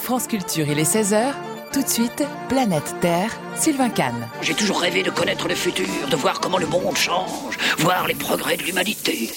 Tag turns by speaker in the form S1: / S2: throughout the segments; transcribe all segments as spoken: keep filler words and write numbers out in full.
S1: France Culture, il est seize heures. Tout de suite, Planète Terre, Sylvain Kahn.
S2: J'ai toujours rêvé de connaître le futur, de voir comment le monde change, voir les progrès de l'humanité.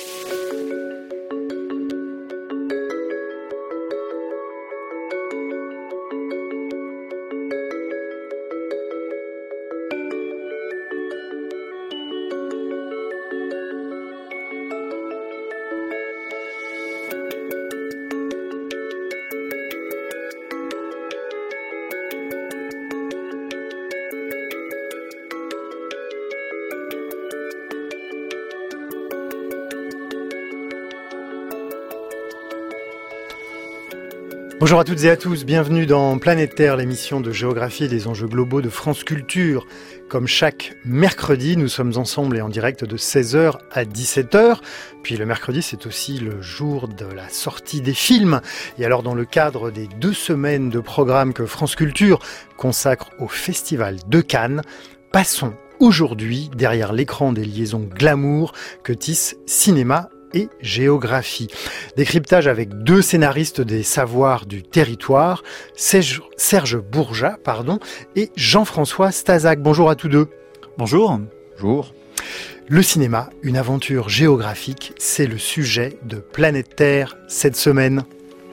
S3: Bonjour à toutes et à tous, bienvenue dans Planète Terre, l'émission de géographie et des enjeux globaux de France Culture. Comme chaque mercredi, nous sommes ensemble et en direct de seize heures à dix-sept heures. Puis le mercredi, c'est aussi le jour de la sortie des films. Et alors, dans le cadre des deux semaines de programme que France Culture consacre au Festival de Cannes, passons aujourd'hui derrière l'écran des liaisons glamour que tisse cinéma et géographie. Décryptage avec deux scénaristes des savoirs du territoire, Serge, Serge Bourjat pardon, et Jean-François Stasac. Bonjour à tous deux.
S4: Bonjour. Bonjour.
S3: Le cinéma, une aventure géographique, c'est le sujet de Planète Terre cette semaine.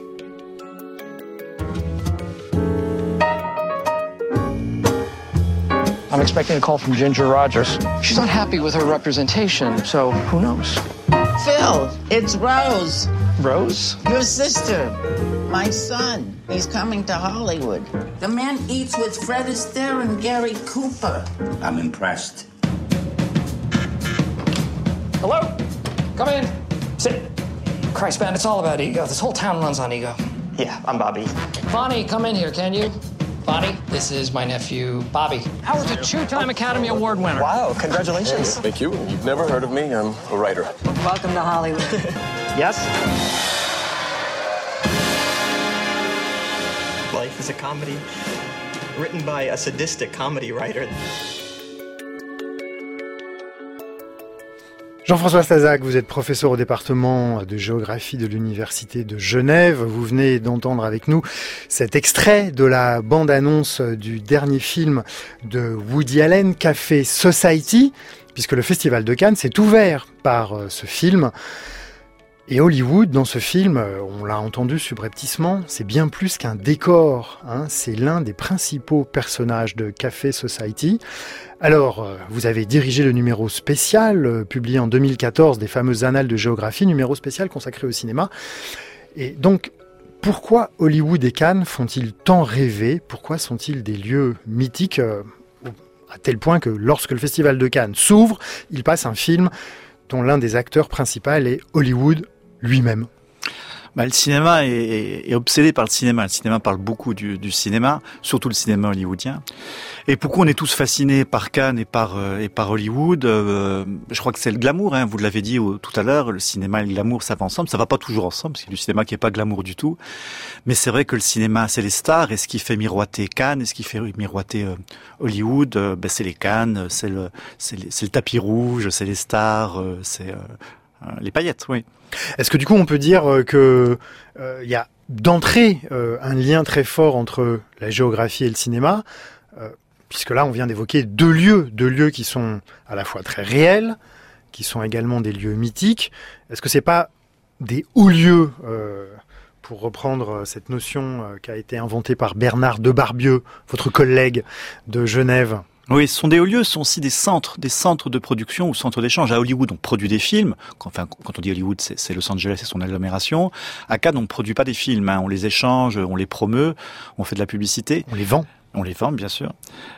S5: I'm expecting a call from Ginger Rogers. She's not happy with her representation, so who knows?
S6: Phil, it's Rose.
S5: Rose?
S6: Your sister. My son. He's coming to Hollywood. The man eats with Fred Astaire and Gary Cooper.
S2: I'm impressed.
S5: Hello? Come in. Sit. Christ, man, it's all about ego. This whole town runs on ego.
S7: Yeah, I'm Bobby.
S5: Bonnie, come in here, can you? Bonnie, this is my nephew, Bobby. Howard's a two-time Academy Award winner.
S7: Wow, congratulations.
S8: Thank you. You've never heard of me. I'm a writer.
S6: Welcome to Hollywood.
S7: Yes? Life is a comedy written by a sadistic comedy writer.
S3: Jean-François Stasac, vous êtes professeur au département de géographie de l'Université de Genève. Vous venez d'entendre avec nous cet extrait de la bande-annonce du dernier film de Woody Allen, Café Society, puisque le Festival de Cannes s'est ouvert par ce film. Et Hollywood, dans ce film, on l'a entendu subrepticement, c'est bien plus qu'un décor, hein, c'est l'un des principaux personnages de Café Society. Alors, vous avez dirigé le numéro spécial, euh, publié en deux mille quatorze, des fameuses annales de géographie, numéro spécial consacré au cinéma. Et donc, pourquoi Hollywood et Cannes font-ils tant rêver ? Pourquoi sont-ils des lieux mythiques, euh, à tel point que lorsque le Festival de Cannes s'ouvre, il passe un film dont l'un des acteurs principaux est Hollywood lui-même.
S4: Bah, le cinéma est, est, est obsédé par le cinéma. Le cinéma parle beaucoup du, du cinéma, surtout le cinéma hollywoodien. Et pourquoi on est tous fascinés par Cannes et par, euh, et par Hollywood euh, Je crois que c'est le glamour, hein, vous l'avez dit au, tout à l'heure, le cinéma et le glamour, ça va ensemble. Ça va pas toujours ensemble, parce qu'il y a du cinéma qui est pas glamour du tout. Mais c'est vrai que le cinéma, c'est les stars, et ce qui fait miroiter Cannes, et ce qui fait miroiter euh, Hollywood, euh, ben, c'est les Cannes, c'est le, c'est, les, c'est le tapis rouge, c'est les stars, euh, c'est... Euh, les paillettes, oui.
S3: Est-ce que du coup on peut dire que il euh, y a d'entrée euh, un lien très fort entre la géographie et le cinéma, euh, puisque là on vient d'évoquer deux lieux, deux lieux qui sont à la fois très réels, qui sont également des lieux mythiques. Est-ce que c'est pas des hauts lieux, euh, pour reprendre cette notion euh, qui a été inventée par Bernard Debarbieux, votre collègue de Genève?
S4: Oui, ce sont des hauts lieux, ce sont aussi des centres, des centres de production ou centres d'échange. À Hollywood, on produit des films. Enfin, quand on dit Hollywood, c'est, c'est Los Angeles et son agglomération. À Cannes, on ne produit pas des films, hein. On les échange, on les promeut, on fait de la publicité.
S3: On les vend.
S4: On les vend, bien sûr.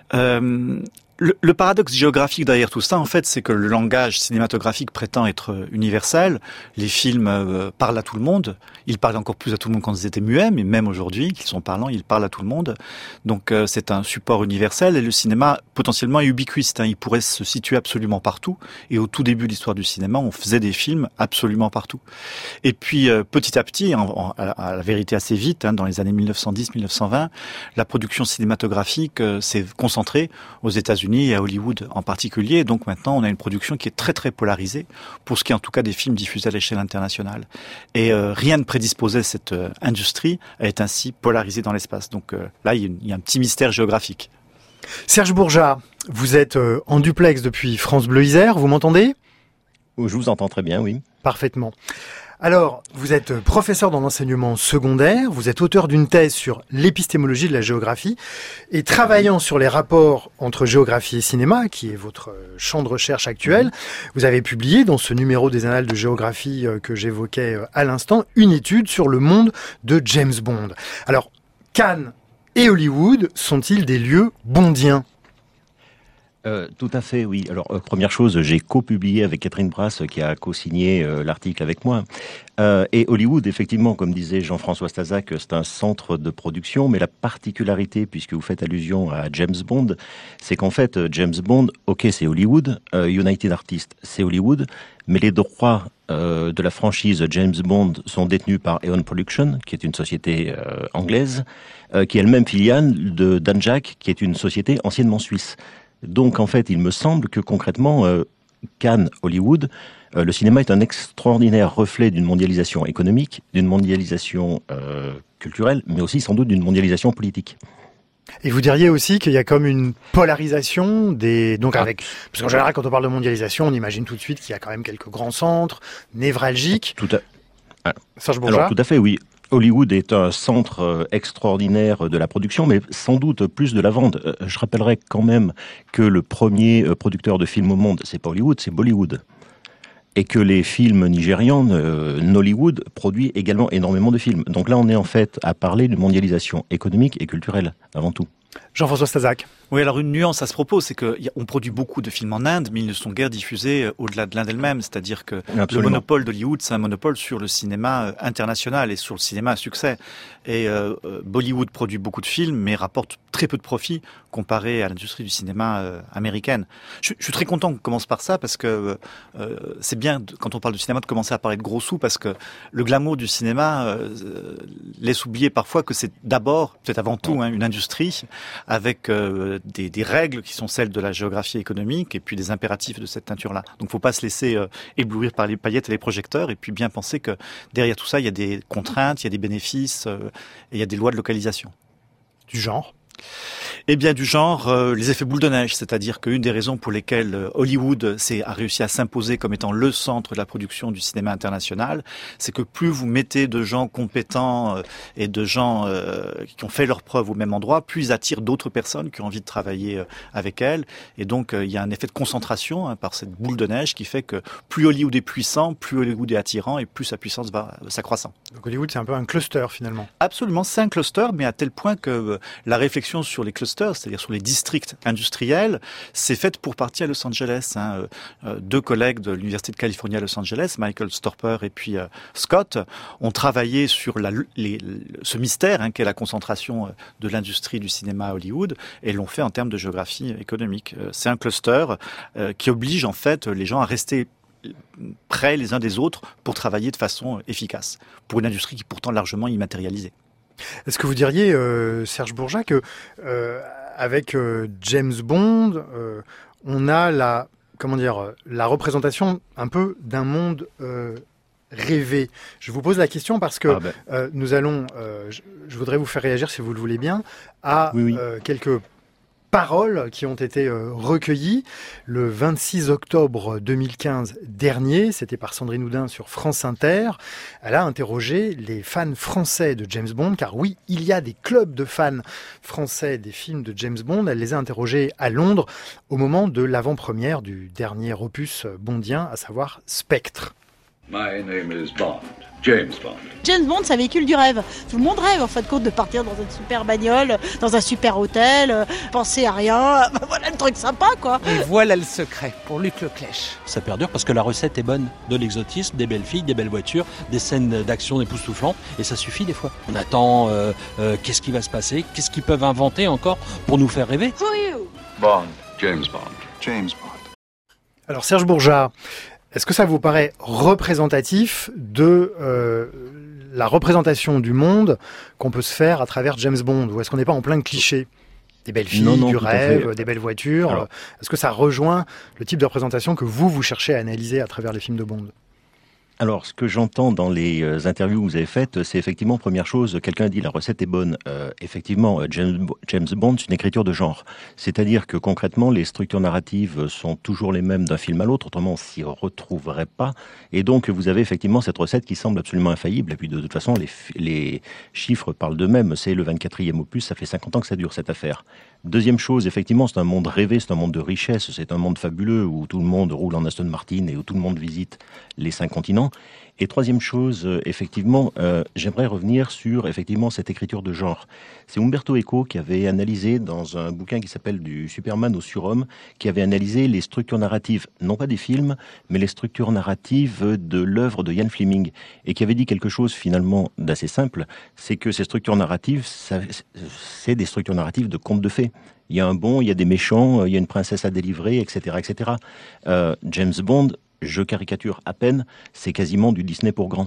S4: Euh, le, le paradoxe géographique derrière tout ça, en fait, c'est que le langage cinématographique prétend être universel. Les films euh, parlent à tout le monde. Ils parlent encore plus à tout le monde quand ils étaient muets, mais même aujourd'hui, qu'ils sont parlants, ils parlent à tout le monde. Donc, euh, c'est un support universel. Et le cinéma, potentiellement, est ubiquiste, hein. Il pourrait se situer absolument partout. Et au tout début de l'histoire du cinéma, on faisait des films absolument partout. Et puis, euh, petit à petit, en, en, à la vérité assez vite, hein, dans les années mille neuf cent dix mille neuf cent vingt, la production cinématographique euh, s'est concentrée aux États-Unis, États-Unis et à Hollywood en particulier. Donc maintenant, on a une production qui est très très polarisée, pour ce qui est en tout cas des films diffusés à l'échelle internationale. Et euh, rien ne prédisposait cette euh, industrie à être ainsi polarisée dans l'espace. Donc euh, là, il y, a une, il y a un petit mystère géographique.
S3: Serge Bourjat, vous êtes euh, en duplex depuis France Bleu Isère, vous m'entendez ?
S9: Je vous entends très bien, oui.
S3: Parfaitement. Alors, vous êtes professeur dans l'enseignement secondaire, vous êtes auteur d'une thèse sur l'épistémologie de la géographie et travaillant sur les rapports entre géographie et cinéma, qui est votre champ de recherche actuel, vous avez publié dans ce numéro des Annales de géographie que j'évoquais à l'instant, une étude sur le monde de James Bond. Alors, Cannes et Hollywood sont-ils des lieux bondiens ?
S9: Euh, tout à fait, oui. Alors, euh, première chose, j'ai co-publié avec Catherine Brass, qui a co-signé euh, l'article avec moi. Euh, et Hollywood, effectivement, comme disait Jean-François Stasac, c'est un centre de production, mais la particularité, puisque vous faites allusion à James Bond, c'est qu'en fait, James Bond, ok, c'est Hollywood, euh, United Artists, c'est Hollywood, mais les droits euh, de la franchise James Bond sont détenus par Eon Production, qui est une société euh, anglaise, euh, qui est elle-même filiale de Danjaq, qui est une société anciennement suisse. Donc, en fait, il me semble que concrètement, euh, Cannes, Hollywood, euh, le cinéma est un extraordinaire reflet d'une mondialisation économique, d'une mondialisation euh, culturelle, mais aussi sans doute d'une mondialisation politique.
S3: Et vous diriez aussi qu'il y a comme une polarisation des, donc avec, parce qu'en général, quand on parle de mondialisation, on imagine tout de suite qu'il y a quand même quelques grands centres névralgiques.
S9: Tout à, alors,
S3: Serge Bourjat.
S9: Alors, tout à fait, oui. Hollywood est un centre extraordinaire de la production, mais sans doute plus de la vente. Je rappellerai quand même que le premier producteur de films au monde, c'est pas Hollywood, c'est Bollywood. Et que les films nigérians, euh, Nollywood, produit également énormément de films. Donc là, on est en fait à parler d'une mondialisation économique et culturelle, avant tout.
S3: Jean-François Stasac.
S4: Oui, alors une nuance à ce propos, c'est qu'on produit beaucoup de films en Inde, mais ils ne sont guère diffusés au-delà de l'Inde elle-même. C'est-à-dire que Absolument. Le monopole d'Hollywood, c'est un monopole sur le cinéma international et sur le cinéma à succès. Et euh, Bollywood produit beaucoup de films, mais rapporte très peu de profits comparé à l'industrie du cinéma euh, américaine. Je, je suis très content qu'on commence par ça, parce que euh, c'est bien, de, quand on parle de cinéma, de commencer à parler de gros sous, parce que le glamour du cinéma euh, laisse oublier parfois que c'est d'abord, peut-être avant tout, hein, une industrie avec euh, des, des règles qui sont celles de la géographie économique et puis des impératifs de cette nature-là. Donc, faut pas se laisser euh, éblouir par les paillettes et les projecteurs, et puis bien penser que derrière tout ça, il y a des contraintes, il y a des bénéfices euh, et il y a des lois de localisation.
S3: Du genre ?
S4: Eh bien, du genre, euh, les effets boule de neige, c'est-à-dire qu'une des raisons pour lesquelles euh, Hollywood s'est, a réussi à s'imposer comme étant le centre de la production du cinéma international, c'est que plus vous mettez de gens compétents euh, et de gens euh, qui ont fait leurs preuves au même endroit, plus ils attirent d'autres personnes qui ont envie de travailler euh, avec elles. Et donc, euh, il y a un effet de concentration hein, par cette boule de neige qui fait que plus Hollywood est puissant, plus Hollywood est attirant et plus sa puissance va s'accroissant.
S3: Donc Hollywood, c'est un peu un cluster finalement.
S4: Absolument, c'est un cluster, mais à tel point que euh, la réflexion sur les clusters, c'est-à-dire sur les districts industriels, c'est fait pour partie à Los Angeles. Hein. Euh, deux collègues de l'Université de Californie à Los Angeles, Michael Storper et puis euh, Scott, ont travaillé sur la, les, ce mystère hein, qu'est la concentration de l'industrie du cinéma à Hollywood, et l'ont fait en termes de géographie économique. Euh, c'est un cluster euh, qui oblige en fait les gens à rester près les uns des autres pour travailler de façon efficace, pour une industrie qui est pourtant largement immatérialisée.
S3: Est-ce que vous diriez, euh, Serge Bourjat, que euh, avec euh, James Bond, euh, on a la, comment dire, la représentation un peu d'un monde euh, rêvé ? Je vous pose la question parce que ah ben. euh, nous allons, euh, je, je voudrais vous faire réagir, si vous le voulez bien, à oui, oui. Euh, quelques paroles qui ont été euh, recueillies le vingt-six octobre deux mille quinze dernier. C'était par Sandrine Oudin sur France Inter. Elle a interrogé les fans français de James Bond, car oui, il y a des clubs de fans français des films de James Bond. Elle les a interrogés à Londres au moment de l'avant-première du dernier opus bondien, à savoir Spectre.
S10: My name is Bond. James Bond.
S11: James Bond, ça véhicule du rêve. Tout le monde rêve, en fin de compte, de partir dans une super bagnole, dans un super hôtel, euh, penser à rien. Voilà le truc sympa, quoi.
S12: Et voilà le secret pour Luc Leclèche.
S13: Ça perdure parce que la recette est bonne. De l'exotisme, des belles filles, des belles voitures, des scènes d'action époustouflantes, et ça suffit des fois. On attend euh, euh, qu'est-ce qui va se passer, qu'est-ce qu'ils peuvent inventer encore pour nous faire rêver.
S10: Who are you? Bond. James Bond. James Bond.
S3: Alors Serge Bourjat, est-ce que ça vous paraît représentatif de euh, la représentation du monde qu'on peut se faire à travers James Bond, ou est-ce qu'on n'est pas en plein cliché ? Des belles filles,
S9: non, non,
S3: du rêve,
S9: fait.
S3: des belles voitures. Alors, est-ce que ça rejoint le type de représentation que vous, vous cherchez à analyser à travers les films de Bond ?
S9: Alors, ce que j'entends dans les euh, interviews que vous avez faites, c'est effectivement, première chose, quelqu'un a dit la recette est bonne. Euh, effectivement, James, James Bond, c'est une écriture de genre. C'est-à-dire que concrètement, les structures narratives sont toujours les mêmes d'un film à l'autre, autrement on s'y retrouverait pas. Et donc, vous avez effectivement cette recette qui semble absolument infaillible. Et puis, de toute façon, les, les chiffres parlent d'eux-mêmes. C'est le vingt-quatrième opus, ça fait cinquante ans que ça dure, cette affaire. Deuxième chose, effectivement, c'est un monde rêvé, c'est un monde de richesse, c'est un monde fabuleux où tout le monde roule en Aston Martin et où tout le monde visite les cinq continents. Et troisième chose, euh, effectivement, euh, j'aimerais revenir sur effectivement cette écriture de genre. C'est Umberto Eco qui avait analysé dans un bouquin qui s'appelle Du Superman au surhomme, qui avait analysé les structures narratives, non pas des films, mais les structures narratives de l'œuvre de Ian Fleming, et qui avait dit quelque chose finalement d'assez simple, c'est que ces structures narratives, ça, c'est des structures narratives de contes de fées. Il y a un bon, il y a des méchants, il y a une princesse à délivrer, et cetera, et cetera. Euh, James Bond, je caricature à peine, c'est quasiment du Disney pour grands.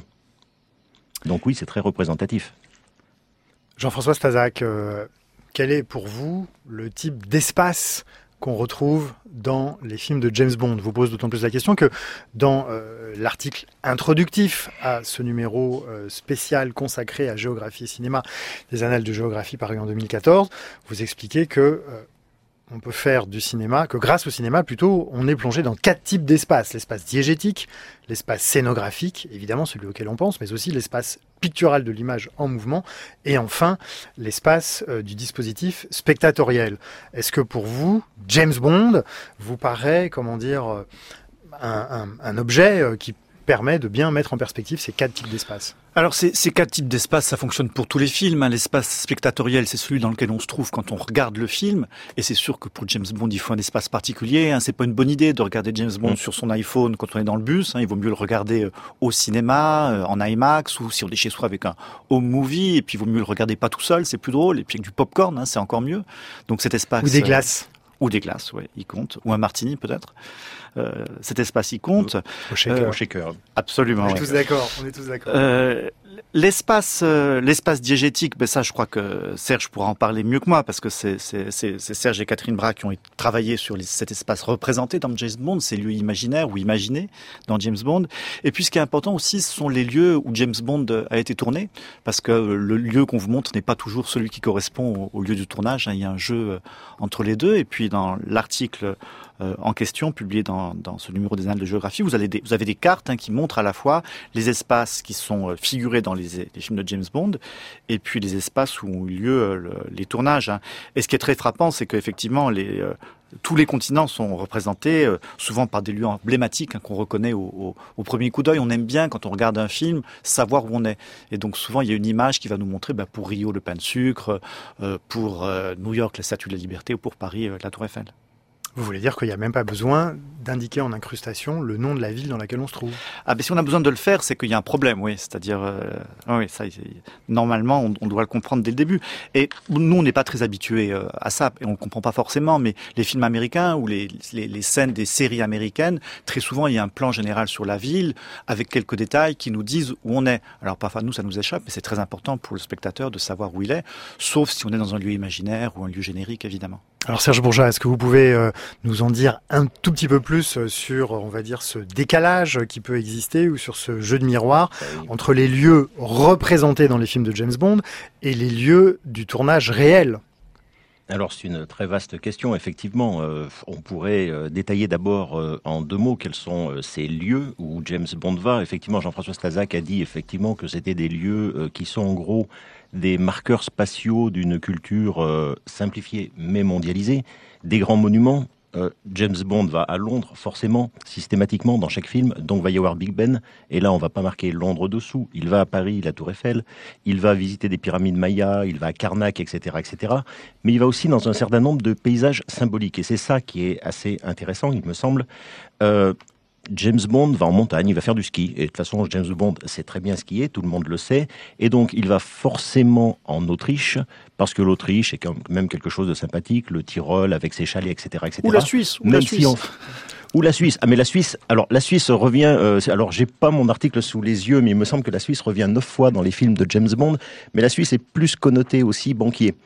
S9: Donc oui, c'est très représentatif.
S3: Jean-François Stasac, euh, quel est pour vous le type d'espace qu'on retrouve dans les films de James Bond ? Je vous pose d'autant plus la question que dans euh, l'article introductif à ce numéro euh, spécial consacré à géographie et cinéma des Annales de géographie paru en deux mille quatorze, vous expliquez que euh, on peut faire du cinéma, que grâce au cinéma, plutôt, on est plongé dans quatre types d'espaces. L'espace diégétique, l'espace scénographique, évidemment celui auquel on pense, mais aussi l'espace pictural de l'image en mouvement, et enfin, l'espace euh, du dispositif spectatoriel. Est-ce que pour vous, James Bond vous paraît, comment dire, euh, un, un, un objet euh, qui permet de bien mettre en perspective ces quatre types d'espaces ?
S4: Alors ces, ces quatre types d'espaces, ça fonctionne pour tous les films. Hein. L'espace spectatoriel, c'est celui dans lequel on se trouve quand on regarde le film. Et c'est sûr que pour James Bond, il faut un espace particulier. Hein. C'est pas une bonne idée de regarder James Bond mmh. sur son iPhone quand on est dans le bus. Hein. Il vaut mieux le regarder au cinéma, en IMAX, ou si on est chez soi avec un home movie. Et puis il vaut mieux le regarder pas tout seul, c'est plus drôle. Et puis avec du popcorn, hein, c'est encore mieux. Donc cet espace.
S3: Ou des glaces.
S4: Euh, ou des glaces, ouais, il compte. Ou un martini peut-être. Euh, cet espace, il compte.
S3: Au shaker.
S4: Euh,
S9: au shaker.
S4: Absolument.
S3: On est
S4: ouais.
S3: tous d'accord. On est tous d'accord.
S4: Euh, l'espace, euh, l'espace diégétique, ben ça, je crois que Serge pourra en parler mieux que moi parce que c'est, c'est, c'est, c'est Serge et Catherine Bras qui ont travaillé sur les, cet espace représenté dans James Bond, ces lieux imaginaires ou imaginés dans James Bond. Et puis, ce qui est important aussi, ce sont les lieux où James Bond a été tourné, parce que le lieu qu'on vous montre n'est pas toujours celui qui correspond au, au lieu du tournage. Hein. Il y a un jeu entre les deux. Et puis, dans l'article Euh, en question, publié dans, dans ce numéro des Annales de géographie, vous, allez des, vous avez des cartes hein, qui montrent à la fois les espaces qui sont euh, figurés dans les, les films de James Bond et puis les espaces où ont eu lieu euh, le, les tournages. Hein. Et ce qui est très frappant, c'est qu'effectivement, les, euh, tous les continents sont représentés euh, souvent par des lieux emblématiques hein, qu'on reconnaît au, au, au premier coup d'œil. On aime bien, quand on regarde un film, savoir où on est. Et donc souvent, il y a une image qui va nous montrer, bah, pour Rio, le pain de sucre, euh, pour euh, New York, la Statue de la Liberté, ou pour Paris, euh, la Tour Eiffel.
S3: Vous voulez dire qu'il n'y a même pas besoin d'indiquer en incrustation le nom de la ville dans laquelle on se trouve ?
S4: Ah ben si on a besoin de le faire, c'est qu'il y a un problème, oui. C'est-à-dire, euh, oui, ça, normalement, on, on doit le comprendre dès le début. Et nous, on n'est pas très habitués euh, à ça, et on le comprend pas forcément. Mais les films américains ou les, les, les scènes des séries américaines, très souvent, il y a un plan général sur la ville avec quelques détails qui nous disent où on est. Alors parfois, nous, ça nous échappe, mais c'est très important pour le spectateur de savoir où il est, sauf si on est dans un lieu imaginaire ou un lieu générique, évidemment.
S3: Alors Serge Bourgeat, est-ce que vous pouvez euh, nous en dire un tout petit peu plus sur, on va dire, ce décalage qui peut exister ou sur ce jeu de miroir entre les lieux représentés dans les films de James Bond et les lieux du tournage réel ?
S9: Alors c'est une très vaste question, effectivement. Euh, on pourrait euh, détailler d'abord euh, en deux mots quels sont euh, ces lieux où James Bond va. Effectivement, Jean-François Stasac a dit effectivement que c'était des lieux euh, qui sont en gros des marqueurs spatiaux d'une culture euh, simplifiée mais mondialisée, des grands monuments. Euh, James Bond va à Londres, forcément, systématiquement, dans chaque film, donc va y avoir Big Ben, et là on va pas marquer Londres dessous, il va à Paris, la Tour Eiffel, il va visiter des pyramides mayas, il va à Karnak, et cetera, et cetera, mais il va aussi dans un certain nombre de paysages symboliques, et c'est ça qui est assez intéressant, il me semble. Euh, James Bond va en montagne, il va faire du ski. Et de toute façon, James Bond sait très bien skier, tout le monde le sait. Et donc, il va forcément en Autriche, parce que l'Autriche est quand même quelque chose de sympathique, le Tyrol avec ses chalets, et cetera, et cetera.
S4: Ou la Suisse, ou
S9: même
S4: la
S9: si
S4: Suisse.
S9: on... Ou la Suisse. Ah, mais la Suisse, alors la Suisse revient, euh, alors j'ai pas mon article sous les yeux, mais il me semble que la Suisse revient neuf fois dans les films de James Bond, mais la Suisse est plus connotée aussi banquier.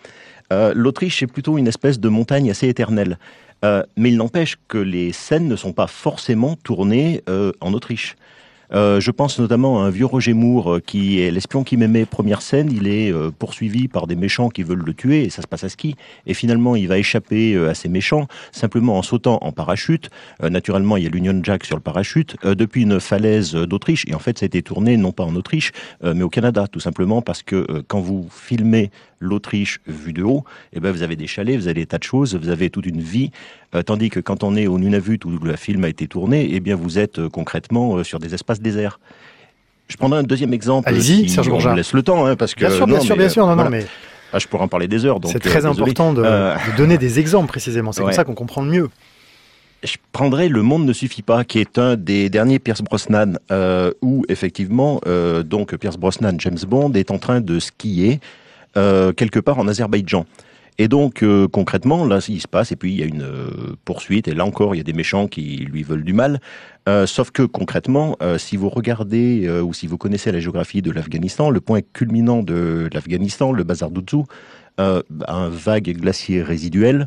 S9: Euh, L'Autriche, c'est plutôt une espèce de montagne assez éternelle. Euh, mais il n'empêche que les scènes ne sont pas forcément tournées euh, en Autriche. Euh, je pense notamment à un vieux Roger Moore euh, qui est l'espion qui m'aimait. Première scène, il est euh, poursuivi par des méchants qui veulent le tuer et ça se passe à ski. Et finalement, il va échapper euh, à ces méchants simplement en sautant en parachute. Euh, naturellement, il y a l'Union Jack sur le parachute euh, depuis une falaise d'Autriche. Et en fait, ça a été tourné non pas en Autriche, euh, mais au Canada, tout simplement parce que euh, quand vous filmez l'Autriche vue de haut, eh ben vous avez des chalets, vous avez des tas de choses, vous avez toute une vie. Euh, tandis que quand on est au Nunavut où le film a été tourné, eh bien vous êtes euh, concrètement euh, sur des espaces déserts. Je prendrai un deuxième exemple.
S3: Allez-y,
S9: si
S3: Serge Bourgeat.
S9: On me laisse le temps, hein, parce que
S3: bien sûr,
S9: non,
S3: bien sûr,
S9: mais,
S3: bien sûr, non,
S9: voilà.
S3: non, mais
S9: ah, je pourrais en parler des heures. Donc
S3: c'est très
S9: euh,
S3: important de,
S9: euh...
S3: de donner des exemples précisément. C'est ouais. comme ça qu'on comprend le mieux.
S9: Je prendrais Le Monde ne suffit pas, qui est un des derniers Pierce Brosnan, euh, où effectivement, euh, donc Pierce Brosnan, James Bond, est en train de skier euh, quelque part en Azerbaïdjan. Et donc, euh, concrètement, là, il se passe, et puis il y a une euh, poursuite, et là encore, il y a des méchants qui lui veulent du mal. Euh, sauf que, concrètement, euh, si vous regardez, euh, ou si vous connaissez la géographie de l'Afghanistan, le point culminant de l'Afghanistan, le Bazar d'Ouzou, euh, un vague glacier résiduel,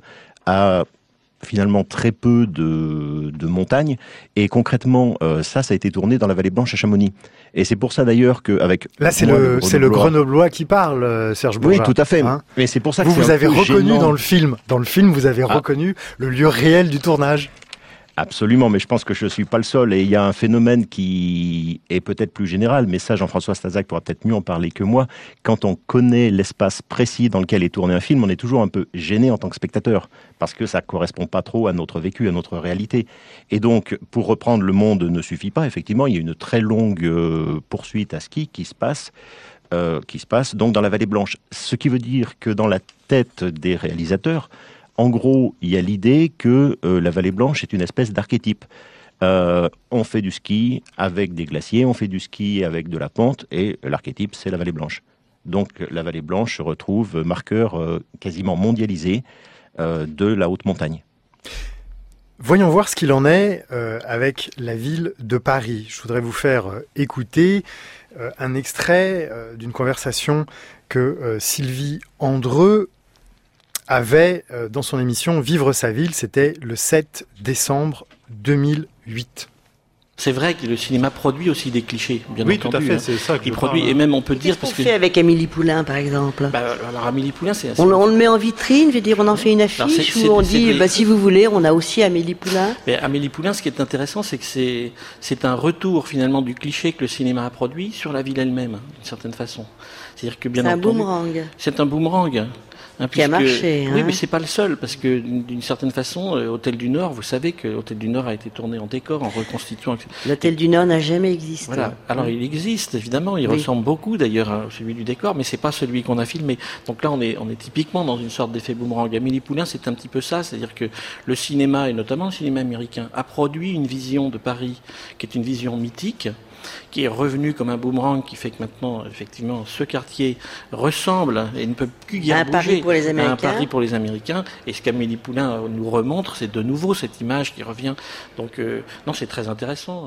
S9: a finalement très peu de, de montagnes, et concrètement, euh, ça, ça a été tourné dans la Vallée Blanche à Chamonix. Et c'est pour ça d'ailleurs qu'avec...
S3: Là, c'est moi, le, le c'est le Grenoblois qui parle, euh, Serge Bourgeat.
S9: Oui, tout à fait.
S3: Hein
S9: mais c'est pour ça que
S3: vous,
S9: c'est
S3: vous
S9: un
S3: avez
S9: peu
S3: reconnu
S9: gênant.
S3: dans le film, dans le film, vous avez ah. reconnu le lieu réel du tournage.
S9: Absolument, mais je pense que je ne suis pas le seul. Et il y a un phénomène qui est peut-être plus général, mais ça, Jean-François Stasac pourra peut-être mieux en parler que moi. Quand on connaît l'espace précis dans lequel est tourné un film, on est toujours un peu gêné en tant que spectateur, parce que ça ne correspond pas trop à notre vécu, à notre réalité. Et donc, pour reprendre Le Monde ne suffit pas, effectivement, il y a une très longue euh, poursuite à ski qui se passe, euh, qui se passe donc dans la Vallée Blanche. Ce qui veut dire que dans la tête des réalisateurs, en gros, il y a l'idée que euh, la Vallée Blanche est une espèce d'archétype. Euh, on fait du ski avec des glaciers, on fait du ski avec de la pente, et l'archétype, c'est la Vallée Blanche. Donc la Vallée Blanche se retrouve marqueur euh, quasiment mondialisé euh, de la haute montagne.
S3: Voyons voir ce qu'il en est euh, avec la ville de Paris. Je voudrais vous faire euh, écouter euh, un extrait euh, d'une conversation que euh, Sylvie Andreu avait euh, dans son émission Vivre sa ville, c'était le sept décembre deux mille huit.
S14: C'est vrai que le cinéma produit aussi des clichés, bien
S4: oui,
S14: entendu.
S4: Oui, tout à fait,
S14: hein.
S4: c'est ça que
S14: Il
S4: je
S14: produit,
S4: parle.
S14: et même on peut dire...
S11: Qu'est-ce
S14: parce
S11: qu'on
S14: que...
S11: fait avec Amélie Poulain, par exemple
S14: bah, Alors Amélie Poulain, c'est... c'est...
S11: On, on le met en vitrine, je veux dire, on en fait une affiche,
S14: Alors, c'est,
S11: où
S14: c'est,
S11: on
S14: c'est
S11: dit,
S14: des...
S11: bah, si vous voulez, on a aussi Amélie Poulain.
S14: Mais Amélie Poulain, ce qui est intéressant, c'est que c'est, c'est un retour, finalement, du cliché que le cinéma a produit sur la ville elle-même, d'une certaine façon. C'est-à-dire que, bien
S11: c'est
S14: entendu...
S11: un boomerang.
S14: C'est un boomerang. Hein,
S11: qui a marché.
S14: Oui,
S11: hein.
S14: mais c'est pas le seul, parce que d'une certaine façon, euh, Hôtel du Nord, vous savez que Hôtel du Nord a été tourné en décor, en reconstituant.
S11: L'Hôtel du Nord n'a jamais existé.
S14: Voilà. Alors il existe, évidemment, il oui. ressemble beaucoup d'ailleurs à celui du décor, mais c'est pas celui qu'on a filmé. Donc là, on est, on est typiquement dans une sorte d'effet boomerang. Amélie Poulain, c'est un petit peu ça, c'est-à-dire que le cinéma, et notamment le cinéma américain, a produit une vision de Paris qui est une vision mythique, qui est revenu comme un boomerang, qui fait que maintenant, effectivement, ce quartier ressemble et ne peut plus guère
S11: un
S14: bouger
S11: Paris pour les Américains.
S14: à un Paris pour les Américains. Et ce qu'Amélie Poulain nous remontre, c'est de nouveau cette image qui revient. Donc, euh, non, c'est très intéressant.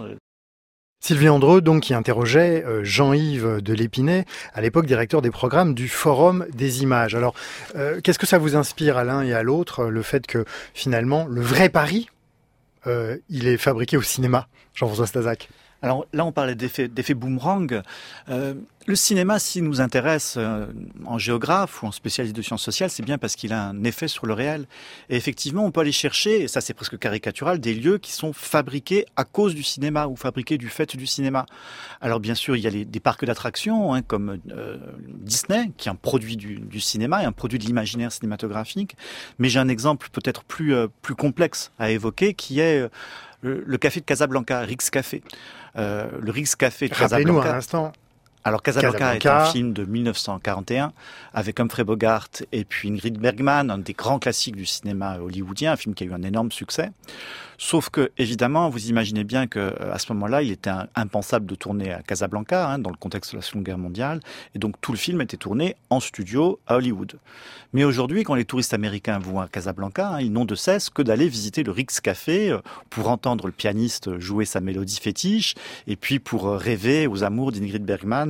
S3: Sylvie Andreu, donc, qui interrogeait euh, Jean-Yves de Lépinay, à l'époque directeur des programmes du Forum des images. Alors, euh, qu'est-ce que ça vous inspire à l'un et à l'autre, le fait que, finalement, le vrai Paris, euh, il est fabriqué au cinéma, Jean-François Stasac?
S4: Alors là, on parlait d'effet, d'effet boomerang. Euh, le cinéma, s'il nous intéresse euh, en géographe ou en spécialiste de sciences sociales, c'est bien parce qu'il a un effet sur le réel. Et effectivement, on peut aller chercher, et ça c'est presque caricatural, des lieux qui sont fabriqués à cause du cinéma ou fabriqués du fait du cinéma. Alors bien sûr, il y a les, des parcs d'attractions hein, comme euh, Disney, qui est un produit du, du cinéma et un produit de l'imaginaire cinématographique. Mais j'ai un exemple peut-être plus, euh, plus complexe à évoquer, qui est euh, le, le café de Casablanca, Rix Café. Euh, le Rix Café de Casablanca.
S3: Rappelez-nous un instant.
S4: Alors Casablanca,
S3: Casablanca
S4: est un film de mille neuf cent quarante et un avec Humphrey Bogart et puis Ingrid Bergman, un des grands classiques du cinéma hollywoodien, un film qui a eu un énorme succès. Sauf que, évidemment, vous imaginez bien que à ce moment-là, il était impensable de tourner à Casablanca, hein, dans le contexte de la Seconde Guerre mondiale, et donc tout le film était tourné en studio à Hollywood. Mais aujourd'hui, quand les touristes américains vont à Casablanca, hein, ils n'ont de cesse que d'aller visiter le Rix Café pour entendre le pianiste jouer sa mélodie fétiche, et puis pour rêver aux amours d'Ingrid Bergman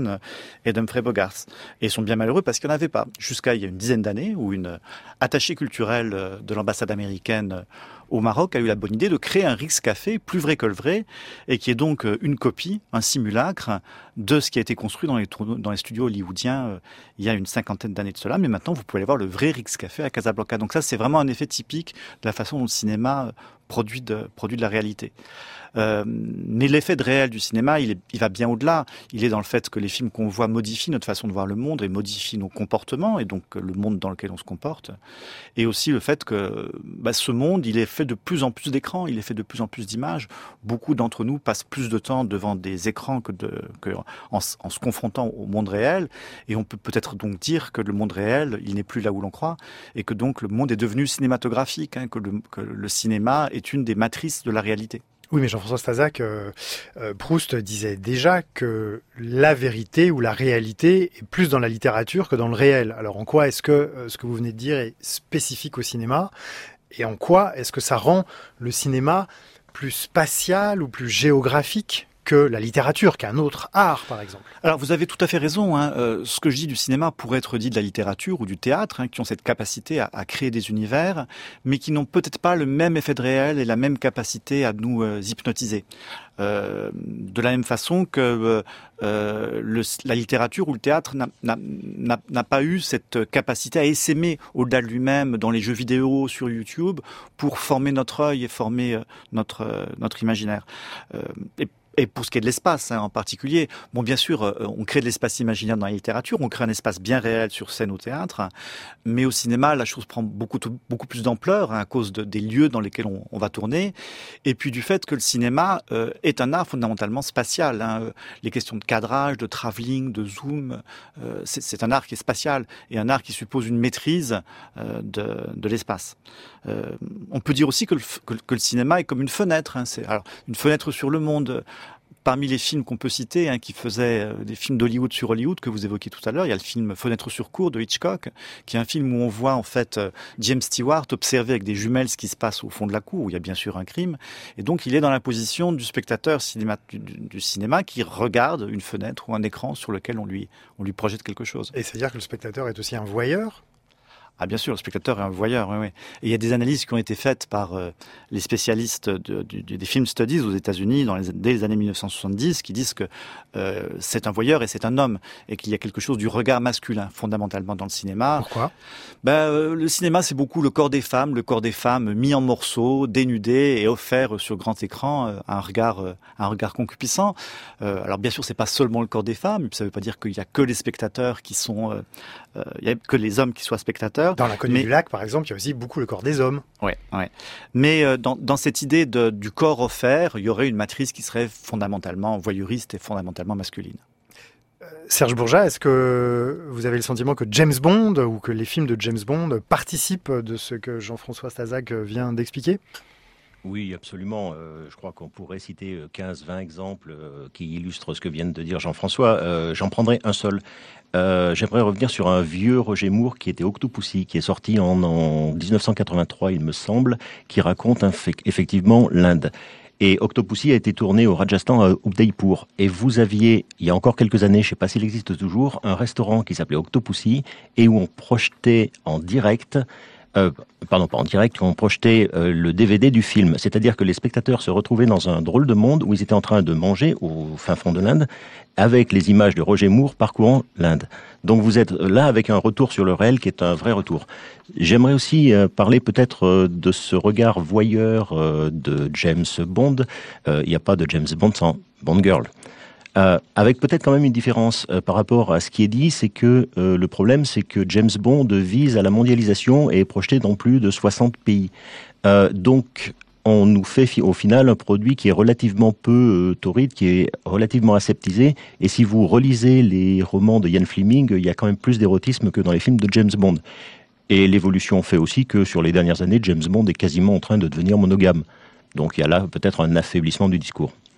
S4: Wilson et d'Humphrey Bogart. Et ils sont bien malheureux parce qu'il n'y en avait pas. Jusqu'à il y a une dizaine d'années, où une attachée culturelle de l'ambassade américaine au Maroc a eu la bonne idée de créer un Ritz Café plus vrai que le vrai, et qui est donc une copie, un simulacre de ce qui a été construit dans les, tourno- dans les studios hollywoodiens euh, il y a une cinquantaine d'années de cela. Mais maintenant, vous pouvez aller voir le vrai Ritz Café à Casablanca. Donc ça, c'est vraiment un effet typique de la façon dont le cinéma produit de, produit de la réalité. Euh, mais l'effet de réel du cinéma, il, est, il va bien au-delà. Il est dans le fait que les films qu'on voit modifient notre façon de voir le monde et modifient nos comportements, et donc le monde dans lequel on se comporte. Et aussi le fait que bah, ce monde, il est fait de plus en plus d'écrans, il est fait de plus en plus d'images. Beaucoup d'entre nous passent plus de temps devant des écrans que, de, que en, en se confrontant au monde réel. Et on peut peut-être donc dire que le monde réel, il n'est plus là où l'on croit, et que donc le monde est devenu cinématographique, hein, que, le, que le cinéma est une des matrices de la réalité.
S3: Oui, mais Jean-François Stasac, euh, euh, Proust disait déjà que la vérité ou la réalité est plus dans la littérature que dans le réel. Alors en quoi est-ce que euh, ce que vous venez de dire est spécifique au cinéma, et en quoi est-ce que ça rend le cinéma plus spatial ou plus géographique que la littérature, qu'un autre art, par exemple?
S4: Alors, vous avez tout à fait raison. Hein. Euh, ce que je dis du cinéma pourrait être dit de la littérature ou du théâtre, hein, qui ont cette capacité à, à créer des univers, mais qui n'ont peut-être pas le même effet de réel et la même capacité à nous euh, hypnotiser. Euh, de la même façon que euh, le, la littérature ou le théâtre n'a, n'a, n'a, n'a pas eu cette capacité à essaimer au-delà de lui-même dans les jeux vidéo sur YouTube pour former notre œil et former euh, notre, euh, notre imaginaire. Euh, et Et pour ce qui est de l'espace, hein, en particulier, bon, bien sûr, euh, on crée de l'espace imaginaire dans la littérature, on crée un espace bien réel sur scène au théâtre, mais au cinéma, la chose prend beaucoup, beaucoup plus d'ampleur, hein, à cause de, des lieux dans lesquels on, on va tourner, et puis du fait que le cinéma euh, est un art fondamentalement spatial. Hein, les questions de cadrage, de travelling, de zoom, euh, c'est, c'est un art qui est spatial, et un art qui suppose une maîtrise euh, de, de l'espace. Euh, on peut dire aussi que le, que, que le cinéma est comme une fenêtre, hein, c'est, alors, une fenêtre sur le monde. Parmi les films qu'on peut citer, hein, qui faisaient euh, des films d'Hollywood sur Hollywood que vous évoquiez tout à l'heure, il y a le film Fenêtre sur cour de Hitchcock, qui est un film où on voit en fait euh, James Stewart observer avec des jumelles ce qui se passe au fond de la cour, où il y a bien sûr un crime, et donc il est dans la position du spectateur cinéma, du, du cinéma qui regarde une fenêtre ou un écran sur lequel on lui, on lui projette quelque chose.
S3: Et c'est-à-dire que le spectateur est aussi un voyeur ?
S4: Ah bien sûr, le spectateur est un voyeur, oui, oui. Et il y a des analyses qui ont été faites par euh, les spécialistes de, de, de, des film studies aux États-Unis dans les, dès les années mille neuf cent soixante-dix, qui disent que euh, c'est un voyeur et c'est un homme, et qu'il y a quelque chose du regard masculin fondamentalement dans le cinéma.
S3: Pourquoi ?
S4: Ben, euh, le cinéma, c'est beaucoup le corps des femmes, le corps des femmes mis en morceaux, dénudé et offert sur grand écran, euh, un regard, euh, un regard concupiscent. Euh, alors bien sûr, c'est pas seulement le corps des femmes, ça veut pas dire qu'il y a que les spectateurs qui sont, euh, euh, il y a que les hommes qui soient spectateurs.
S3: Dans L'Inconnu mais... du lac, par exemple, il y a aussi beaucoup le corps des hommes.
S4: Ouais, ouais. Mais euh, dans, dans cette idée de, du corps offert, il y aurait une matrice qui serait fondamentalement voyeuriste et fondamentalement masculine.
S3: Euh, Serge Bourgeat, est-ce que vous avez le sentiment que James Bond ou que les films de James Bond participent de ce que Jean-François Stasac vient d'expliquer ?
S9: Oui, absolument. Euh, je crois qu'on pourrait citer quinze vingt exemples euh, qui illustrent ce que vient de dire Jean-François. Euh, j'en prendrai un seul. Euh, j'aimerais revenir sur un vieux Roger Moore qui était Octopussy, qui est sorti en, en dix-neuf cent quatre-vingt-trois, il me semble, qui raconte un, effectivement l'Inde. Et Octopussy a été tourné au Rajasthan à Udaipur. Et vous aviez, il y a encore quelques années, je ne sais pas s'il existe toujours, un restaurant qui s'appelait Octopussy et où on projetait en direct... Euh, pardon, pas en direct, on projetait euh, le D V D du film. C'est-à-dire que les spectateurs se retrouvaient dans un drôle de monde où ils étaient en train de manger au fin fond de l'Inde avec les images de Roger Moore parcourant l'Inde. Donc vous êtes là avec un retour sur le réel qui est un vrai retour. J'aimerais aussi euh, parler peut-être euh, de ce regard voyeur euh, de James Bond. Euh, il n'y a pas de James Bond sans Bond Girl. Euh, avec peut-être quand même une différence euh, par rapport à ce qui est dit, c'est que euh, le problème, c'est que James Bond vise à la mondialisation et est projeté dans plus de soixante pays. Euh, donc, on nous fait fi- au final un produit qui est relativement peu euh, torride, qui est relativement aseptisé. Et si vous relisez les romans de Ian Fleming, il y a quand même plus d'érotisme que dans les films de James Bond. Et l'évolution fait aussi que sur les dernières années, James Bond est quasiment en train de devenir monogame. Donc, il y a là peut-être un affaiblissement du discours.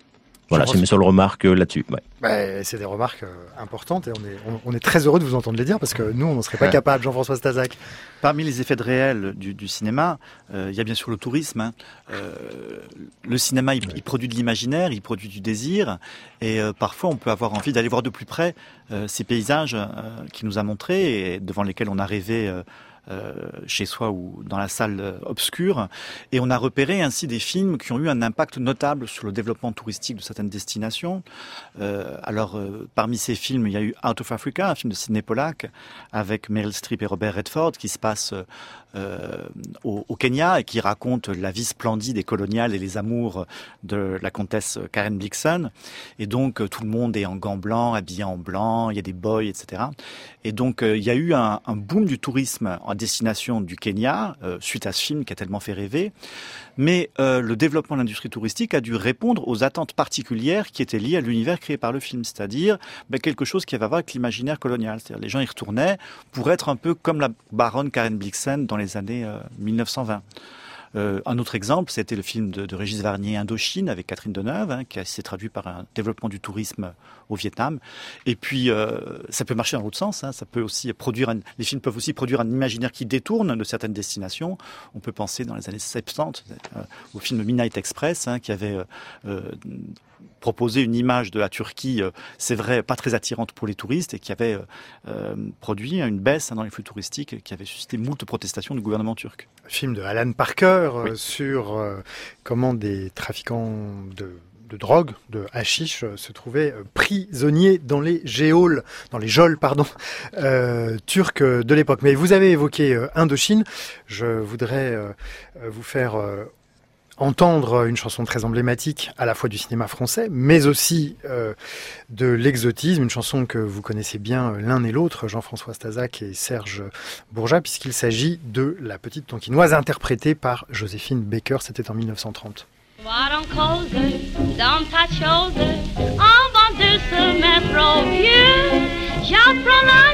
S9: Voilà, c'est mes seules remarques euh, là-dessus. Ouais.
S3: Bah, c'est des remarques euh, importantes et on est, on, on est très heureux de vous entendre les dire parce que nous, on n'en serait pas ouais. capable, Jean-François Stasac.
S4: Parmi les effets de réel du, du cinéma, euh, il y a bien sûr le tourisme. Hein. Euh, le cinéma, il, il produit de l'imaginaire, il produit du désir et euh, parfois on peut avoir envie d'aller voir de plus près euh, ces paysages euh, qu'il nous a montrés et devant lesquels on a rêvé euh, Euh, chez soi ou dans la salle euh, obscure, et on a repéré ainsi des films qui ont eu un impact notable sur le développement touristique de certaines destinations. Euh, alors, euh, parmi ces films, il y a eu Out of Africa, un film de Sidney Pollack, avec Meryl Streep et Robert Redford, qui se passe euh, au, au Kenya et qui raconte la vie splendide et coloniale et les amours de la comtesse Karen Blixen. Et donc, euh, tout le monde est en gants blancs, habillé en blanc, il y a des boys, et cetera. Et donc, euh, il y a eu un, un boom du tourisme en destination du Kenya, euh, suite à ce film qui a tellement fait rêver. Mais euh, le développement de l'industrie touristique a dû répondre aux attentes particulières qui étaient liées à l'univers créé par le film, c'est-à-dire ben, quelque chose qui avait à voir avec l'imaginaire colonial. C'est-à-dire les gens y retournaient pour être un peu comme la baronne Karen Blixen dans les années euh, mille neuf cent vingt. Euh, un autre exemple, c'était le film de, de Régis Varnier, Indochine, avec Catherine Deneuve, hein, qui s'est traduit par un développement du tourisme au Vietnam. Et puis, euh, ça peut marcher dans l'autre sens. Hein, ça peut aussi produire un, les films peuvent aussi produire un imaginaire qui détourne de certaines destinations. On peut penser dans les années soixante-dix euh, au film Midnight Express, hein, qui avait euh, proposé une image de la Turquie, euh, c'est vrai, pas très attirante pour les touristes, et qui avait euh, euh, produit une baisse hein, dans les flux touristiques, qui avait suscité moult protestations du gouvernement turc.
S3: Film de Alan Parker
S4: oui.
S3: euh, sur euh, comment des trafiquants de, de drogue, de hashish, euh, se trouvaient euh, prisonniers dans les géoles, dans les geôles, pardon, euh, turcs de l'époque. Mais vous avez évoqué euh, Indochine. Je voudrais euh, vous faire euh, entendre une chanson très emblématique à la fois du cinéma français, mais aussi euh, de l'exotisme, une chanson que vous connaissez bien l'un et l'autre, Jean-François Stasac et Serge Bourja, puisqu'il s'agit de La Petite Tonkinoise, interprétée par Joséphine Baker, c'était en mille neuf cent trente.
S15: Voir en cause dans ta chose, avant de se mettre au pied, j'apprends la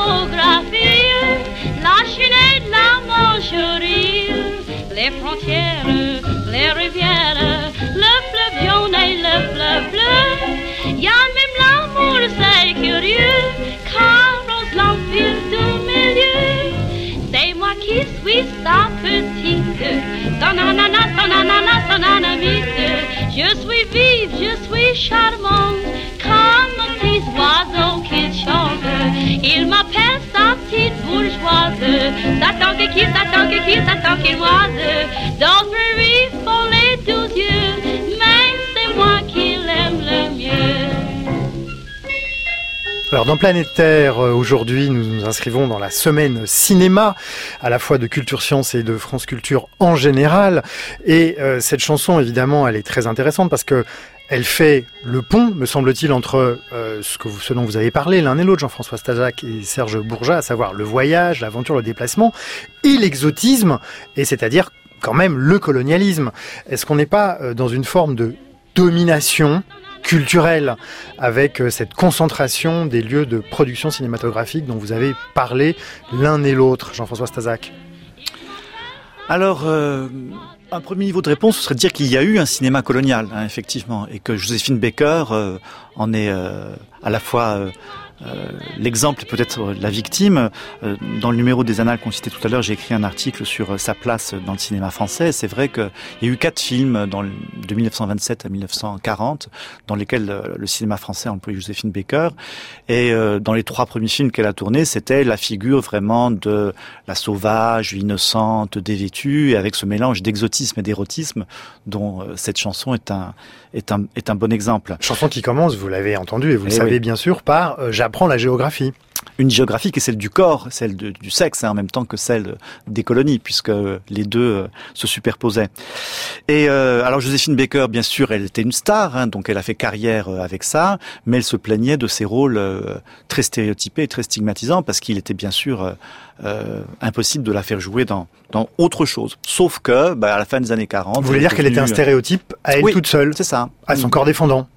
S15: géographie, la Chine et la Manchurie, les frontières, les rivières, le fleuve jaune et le fleuve bleu. Y a même l'amour, c'est curieux, car rose l'empire du milieu. C'est moi qui suis sa petite, ton ananas, ton ananas, ton anamite. Je suis vive, je suis charmante, comme un petit oiseau qui chante. Il m'appelle sa petite bourgeoise, sa tanque qui, sa tanque qui, sa tanquinoise. Dans fruits font les douze yeux, mais c'est moi qui l'aime le mieux.
S3: Alors dans Planète Terre, aujourd'hui, nous nous inscrivons dans la semaine cinéma, à la fois de Culture Science et de France Culture en général. Et euh, cette chanson, évidemment, elle est très intéressante parce que elle fait le pont, me semble-t-il, entre euh, ce, que vous, ce dont vous avez parlé l'un et l'autre, Jean-François Stasac et Serge Bourja, à savoir le voyage, l'aventure, le déplacement, et l'exotisme, et c'est-à-dire quand même le colonialisme. Est-ce qu'on n'est pas euh, dans une forme de domination culturelle avec euh, cette concentration des lieux de production cinématographique dont vous avez parlé l'un et l'autre, Jean-François Stasac?
S4: Alors, euh, un premier niveau de réponse, ce serait de dire qu'il y a eu un cinéma colonial, hein, effectivement, et que Joséphine Baker euh, en est euh, à la fois euh, euh, l'exemple et peut-être la victime. Euh, dans le numéro des Annales qu'on citait tout à l'heure, j'ai écrit un article sur euh, sa place dans le cinéma français. C'est vrai qu'il y a eu quatre films dans le, de mille neuf cent vingt-sept à mille neuf cent quarante dans lesquels euh, le cinéma français a employé Joséphine Baker. Et euh, dans les trois premiers films qu'elle a tournés, c'était la figure vraiment de la sauvage, innocente, dévêtue, et avec ce mélange d'exotisme et d'érotisme dont euh, cette chanson est un, est, un, est un bon exemple.
S3: Chanson qui commence, vous l'avez entendu et vous
S4: et
S3: le savez
S4: oui.
S3: bien sûr, par euh, J'apprends la géographie.
S4: Une géographie qui est celle du corps, celle de, du sexe, hein, en même temps que celle des colonies, puisque les deux euh, se superposaient. Et euh, alors Joséphine Baker, bien sûr, elle était une star, hein, donc elle a fait carrière euh, avec ça, mais elle se plaignait de ses rôles euh, très stéréotypés et très stigmatisants, parce qu'il était bien sûr euh, euh, impossible de la faire jouer dans, dans autre chose. Sauf que, bah, à la fin des années quarante...
S3: Vous voulez dire qu'elle était un stéréotype à elle
S4: oui,
S3: toute seule,
S4: c'est ça,
S3: à son corps défendant?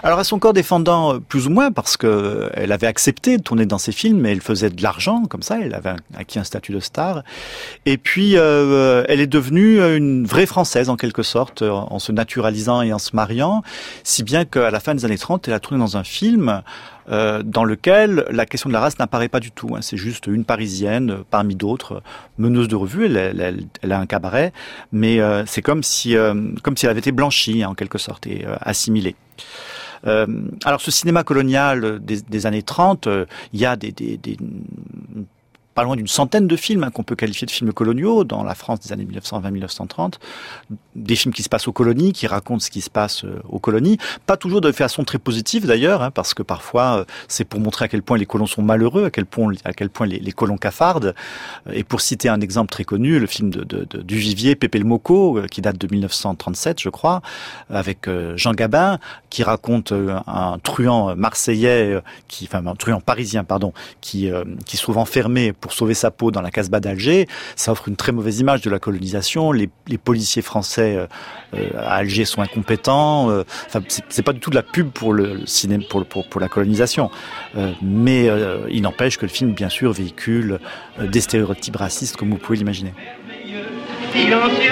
S4: Alors à son corps défendant, plus ou moins, parce que elle avait accepté de tourner dans ses films, mais elle faisait de l'argent, comme ça, elle avait acquis un statut de star. Et puis, euh, elle est devenue une vraie Française, en quelque sorte, en se naturalisant et en se mariant, si bien qu'à la fin des années trente, elle a tourné dans un film euh, dans lequel la question de la race n'apparaît pas du tout. Hein. C'est juste une Parisienne, parmi d'autres, meneuse de revue, elle, elle, elle, elle a un cabaret, mais euh, c'est comme si, euh, comme si elle avait été blanchie, en quelque sorte, et euh, assimilée. Euh, alors ce cinéma colonial des, des années trente, euh, il y a des, des, des pas loin d'une centaine de films hein, qu'on peut qualifier de films coloniaux dans la France des années mille neuf cent vingt à mille neuf cent trente. Des films qui se passent aux colonies, qui racontent ce qui se passe euh, aux colonies. Pas toujours de façon très positive d'ailleurs, hein, parce que parfois euh, c'est pour montrer à quel point les colons sont malheureux, à quel point, à quel point les, les colons cafardent. Et pour citer un exemple très connu, le film de, de, de, du Vivier, Pépé le Moko, euh, qui date de mille neuf cent trente-sept, je crois, avec euh, Jean Gabin, qui raconte euh, un truand marseillais, euh, qui, enfin un truand parisien, pardon, qui, euh, qui se trouve enfermé pour sauver sa peau dans la Casbah d'Alger. Ça offre une très mauvaise image de la colonisation. Les, les policiers français euh, à Alger sont incompétents. Euh, enfin, c'est, c'est pas du tout de la pub pour le, le cinéma, pour, pour, pour la colonisation. Euh, mais euh, il n'empêche que le film, bien sûr, véhicule euh, des stéréotypes racistes, comme vous pouvez l'imaginer.
S15: Silencieux.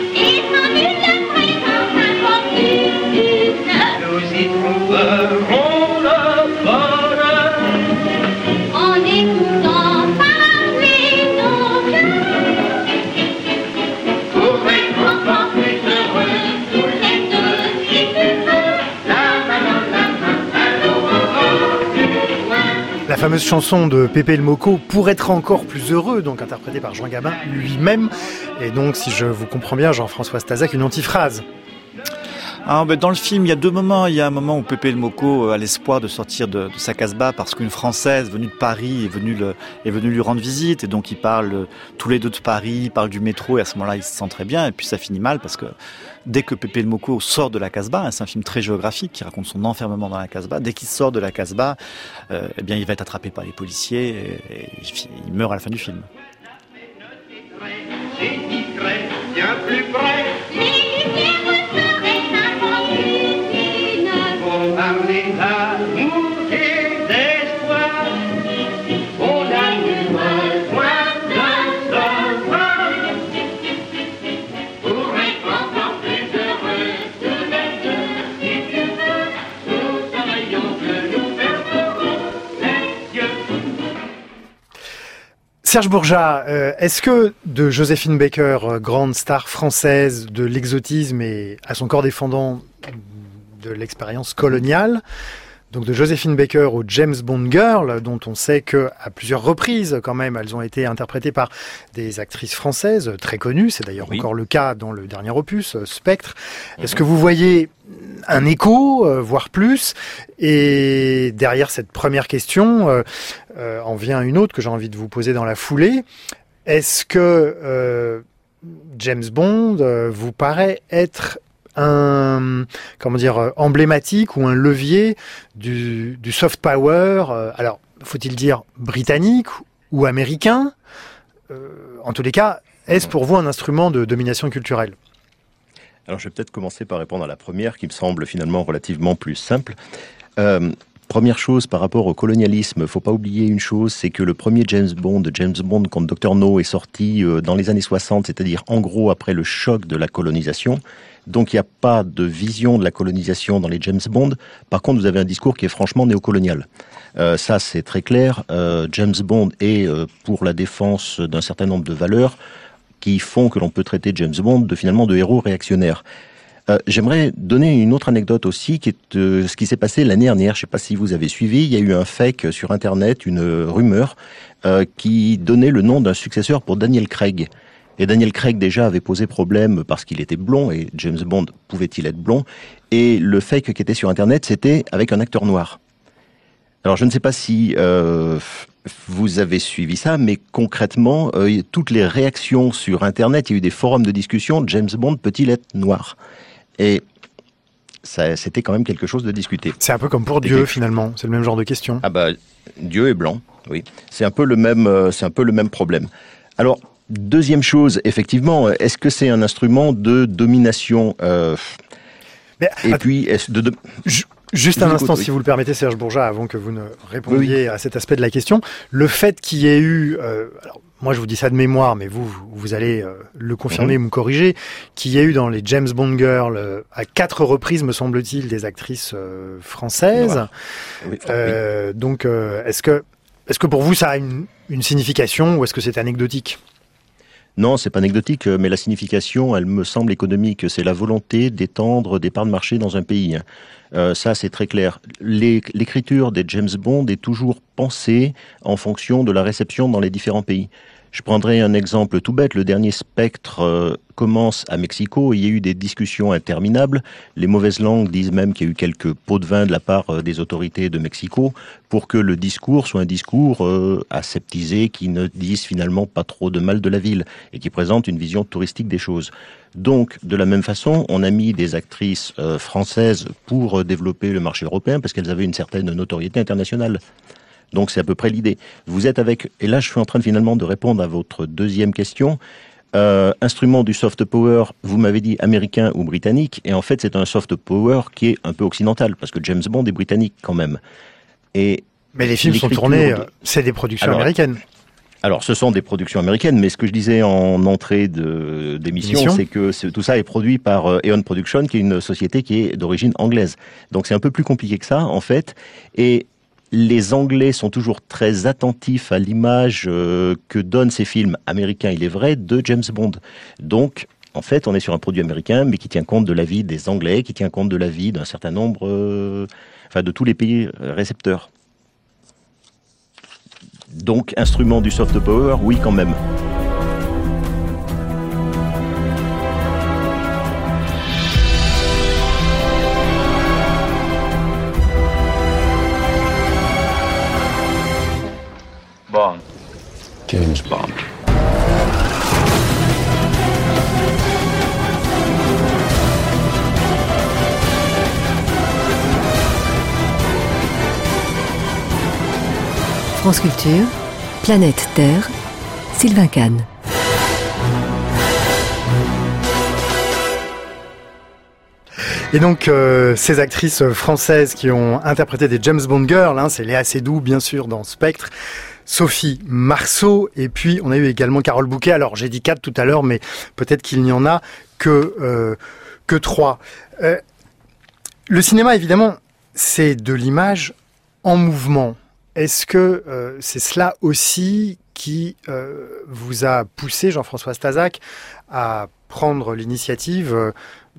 S15: Nous y trouverons le bonheur en écoutant parler nos cœurs. Pour être encore plus heureux, tous les deux, si tu veux, la main dans la main, allons encore plus loin.
S3: La fameuse chanson de Pépé le Moko, Pour être encore plus heureux, donc interprétée par Jean Gabin lui-même, et donc, si je vous comprends bien, Jean-François Stasac, une antiphrase.
S4: Ah, ben dans le film, il y a deux moments. Il y a un moment où Pépé le Moko a l'espoir de sortir de, de sa Casbah parce qu'une Française venue de Paris est venue, le, est venue lui rendre visite. Et donc, ils parlent tous les deux de Paris, ils parlent du métro. Et à ce moment-là, ils se sentent très bien. Et puis, ça finit mal parce que dès que Pépé le Moko sort de la Casbah, hein, c'est un film très géographique qui raconte son enfermement dans la Casbah. Dès qu'il sort de la Casbah, euh, eh bien, il va être attrapé par les policiers et, et il meurt à la fin du film.
S15: C'est discret, bien plus près. Les lumières seraient infantines pour parler d'amour et d'espoir. On a eu besoin d'un sauveur pour être encore plus heureux. Tous les deux, si tu veux, nous saurions que nous fermerons les yeux.
S3: Serge Bourgeat, euh, est-ce que de Joséphine Baker, euh, grande star française de l'exotisme et à son corps défendant de l'expérience coloniale, donc de Joséphine Baker au James Bond Girl, dont on sait que à plusieurs reprises quand même, elles ont été interprétées par des actrices françaises très connues, c'est d'ailleurs oui. encore le cas dans le dernier opus, Spectre. Mmh. Est-ce que vous voyez un écho, euh, voire plus? Et derrière cette première question, euh, euh, en vient une autre que j'ai envie de vous poser dans la foulée. Est-ce que euh, James Bond euh, vous paraît être un, comment dire, emblématique ou un levier du, du soft power, euh, alors faut-il dire britannique ou américain, euh, en tous les cas, est-ce pour vous un instrument de domination culturelle?
S9: Alors je vais peut-être commencer par répondre à la première qui me semble finalement relativement plus simple. Euh, Première chose par rapport au colonialisme, faut pas oublier une chose, c'est que le premier James Bond, James Bond contre docteur No, est sorti dans les années soixante, c'est-à-dire en gros après le choc de la colonisation. Donc il n'y a pas de vision de la colonisation dans les James Bond. Par contre, vous avez un discours qui est franchement néocolonial. Euh, ça, c'est très clair. Euh, James Bond est euh, pour la défense d'un certain nombre de valeurs qui font que l'on peut traiter James Bond de finalement de héros réactionnaires. Euh, j'aimerais donner une autre anecdote aussi, qui est euh, ce qui s'est passé l'année dernière. Je ne sais pas si vous avez suivi. Il y a eu un fake sur Internet, une rumeur euh, qui donnait le nom d'un successeur pour Daniel Craig. Et Daniel Craig déjà avait posé problème parce qu'il était blond, et James Bond pouvait-il être blond? Et le fake qui était sur Internet, c'était avec un acteur noir. Alors je ne sais pas si euh, vous avez suivi ça, mais concrètement, euh, toutes les réactions sur Internet, il y a eu des forums de discussion, James Bond peut-il être noir? Et ça, c'était quand même quelque chose de discuté.
S3: C'est un peu comme pour Dieu, finalement. C'est le même genre de question.
S9: Ah bah, Dieu est blanc, oui. C'est un peu le même, euh, c'est un peu le même problème. Alors, deuxième chose, effectivement, est-ce que c'est un instrument de domination euh,
S3: Mais,
S9: Et att- puis, est-ce de... de...
S3: Je... Juste un instant, si vous le permettez, Serge Bourgeat, avant que vous ne répondiez oui, oui. à cet aspect de la question. Le fait qu'il y ait eu, euh, alors moi je vous dis ça de mémoire, mais vous, vous allez euh, le confirmer, mmh. me corriger, qu'il y ait eu dans les James Bond Girls, euh, à quatre reprises, me semble-t-il, des actrices euh, françaises. Oui, euh, oui. Donc, euh, est-ce que, est-ce que pour vous ça a une, une signification ou est-ce que c'est anecdotique ?
S9: Non, c'est pas anecdotique, mais la signification, elle me semble économique. C'est la volonté d'étendre des parts de marché dans un pays. Euh, ça, c'est très clair. Les, l'écriture des James Bond est toujours pensée en fonction de la réception dans les différents pays. Je prendrai un exemple tout bête. Le dernier Spectre euh, commence à Mexico. Il y a eu des discussions interminables. Les mauvaises langues disent même qu'il y a eu quelques pots de vin de la part euh, des autorités de Mexico pour que le discours soit un discours euh, aseptisé, qui ne dise finalement pas trop de mal de la ville et qui présente une vision touristique des choses. Donc, de la même façon, on a mis des actrices euh, françaises pour euh, développer le marché européen parce qu'elles avaient une certaine notoriété internationale. Donc c'est à peu près l'idée. Vous êtes avec, et là je suis en train de, finalement de répondre à votre deuxième question, euh, instrument du soft power, vous m'avez dit américain ou britannique, et en fait c'est un soft power qui est un peu occidental, parce que James Bond est britannique quand même. Et
S3: mais les films sont tournés, de... c'est des productions alors, américaines.
S9: Alors ce sont des productions américaines, mais ce que je disais en entrée de, d'émission, Émission. c'est que c'est, tout ça est produit par euh, Eon Production, qui est une société qui est d'origine anglaise. Donc c'est un peu plus compliqué que ça en fait, et les Anglais sont toujours très attentifs à l'image euh, que donnent ces films américains, il est vrai, de James Bond. Donc, en fait, on est sur un produit américain, mais qui tient compte de la vie des Anglais, qui tient compte de la vie d'un certain nombre, euh, enfin, de tous les pays récepteurs. Donc, instrument du soft power, oui, quand même.
S10: Bond. James Bond.
S16: France Culture, Planète Terre, Sylvain Kahn.
S3: Et donc, euh, ces actrices françaises qui ont interprété des James Bond Girls, hein, c'est Léa Seydoux, bien sûr, dans Spectre, Sophie Marceau, et puis on a eu également Carole Bouquet. Alors, j'ai dit quatre tout à l'heure, mais peut-être qu'il n'y en a que, euh, que trois. Euh, le cinéma, évidemment, c'est de l'image en mouvement. Est-ce que euh, c'est cela aussi qui euh, vous a poussé, Jean-François Stasac, à prendre l'initiative, euh,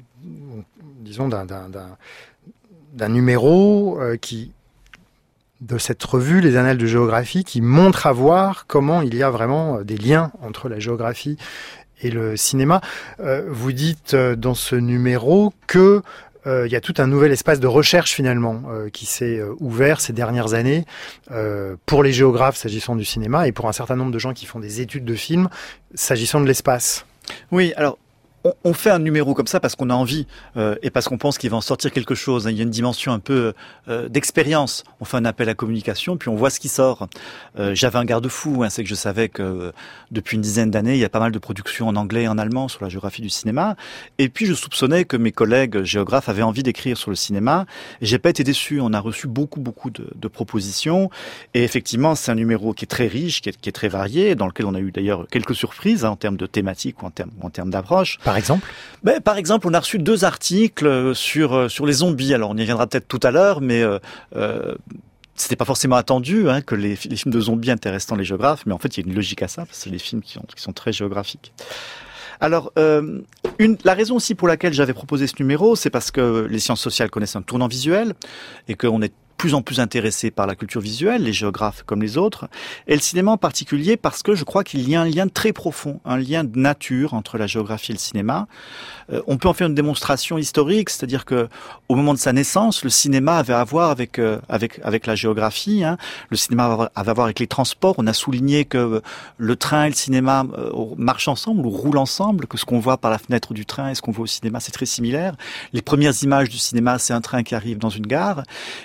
S3: disons, d'un, d'un, d'un, d'un numéro euh, qui, de cette revue, Les Annales de géographie, qui montre à voir comment il y a vraiment des liens entre la géographie et le cinéma. Euh, vous dites euh, dans ce numéro que Euh, il y a tout un nouvel espace de recherche finalement euh, qui s'est euh, ouvert ces dernières années euh, pour les géographes s'agissant du cinéma et pour un certain nombre de gens qui font des études de films s'agissant de l'espace.
S4: Oui, alors on, on fait un numéro comme ça parce qu'on a envie euh, et parce qu'on pense qu'il va en sortir quelque chose. Il y a une dimension un peu euh, d'expérience. On fait un appel à communication, puis on voit ce qui sort. Euh, j'avais un garde-fou, hein, c'est que je savais que euh, depuis une dizaine d'années, il y a pas mal de productions en anglais et en allemand sur la géographie du cinéma. Et puis je soupçonnais que mes collègues géographes avaient envie d'écrire sur le cinéma. Et j'ai pas été déçu. On a reçu beaucoup, beaucoup de, de propositions. Et effectivement, c'est un numéro qui est très riche, qui est, qui est très varié, dans lequel on a eu d'ailleurs quelques surprises hein, en termes de thématiques ou en termes, en termes d'approche.
S3: Par exemple
S4: ben, Par exemple, on a reçu deux articles sur, sur les zombies. Alors, on y reviendra peut-être tout à l'heure, mais euh, euh, c'était pas forcément attendu hein, que les, les films de zombies intéressent tant les géographes, mais en fait, il y a une logique à ça, parce que c'est des films qui, ont, qui sont très géographiques. Alors, euh, une, la raison aussi pour laquelle j'avais proposé ce numéro, c'est parce que les sciences sociales connaissent un tournant visuel et qu'on est de plus en plus intéressé par la culture visuelle, les géographes comme les autres, et le cinéma en particulier parce que je crois qu'il y a un lien très profond, un lien de nature entre la géographie et le cinéma. Euh, on peut en faire une démonstration historique, c'est-à-dire que au moment de sa naissance, le cinéma avait à voir avec euh, avec avec la géographie. Hein. Le cinéma avait à voir avec les transports. On a souligné que le train et le cinéma euh, marchent ensemble ou roulent ensemble, que ce qu'on voit par la fenêtre du train et ce qu'on voit au cinéma, c'est très similaire. Les premières images du cinéma, c'est un train qui arrive dans une gare, et le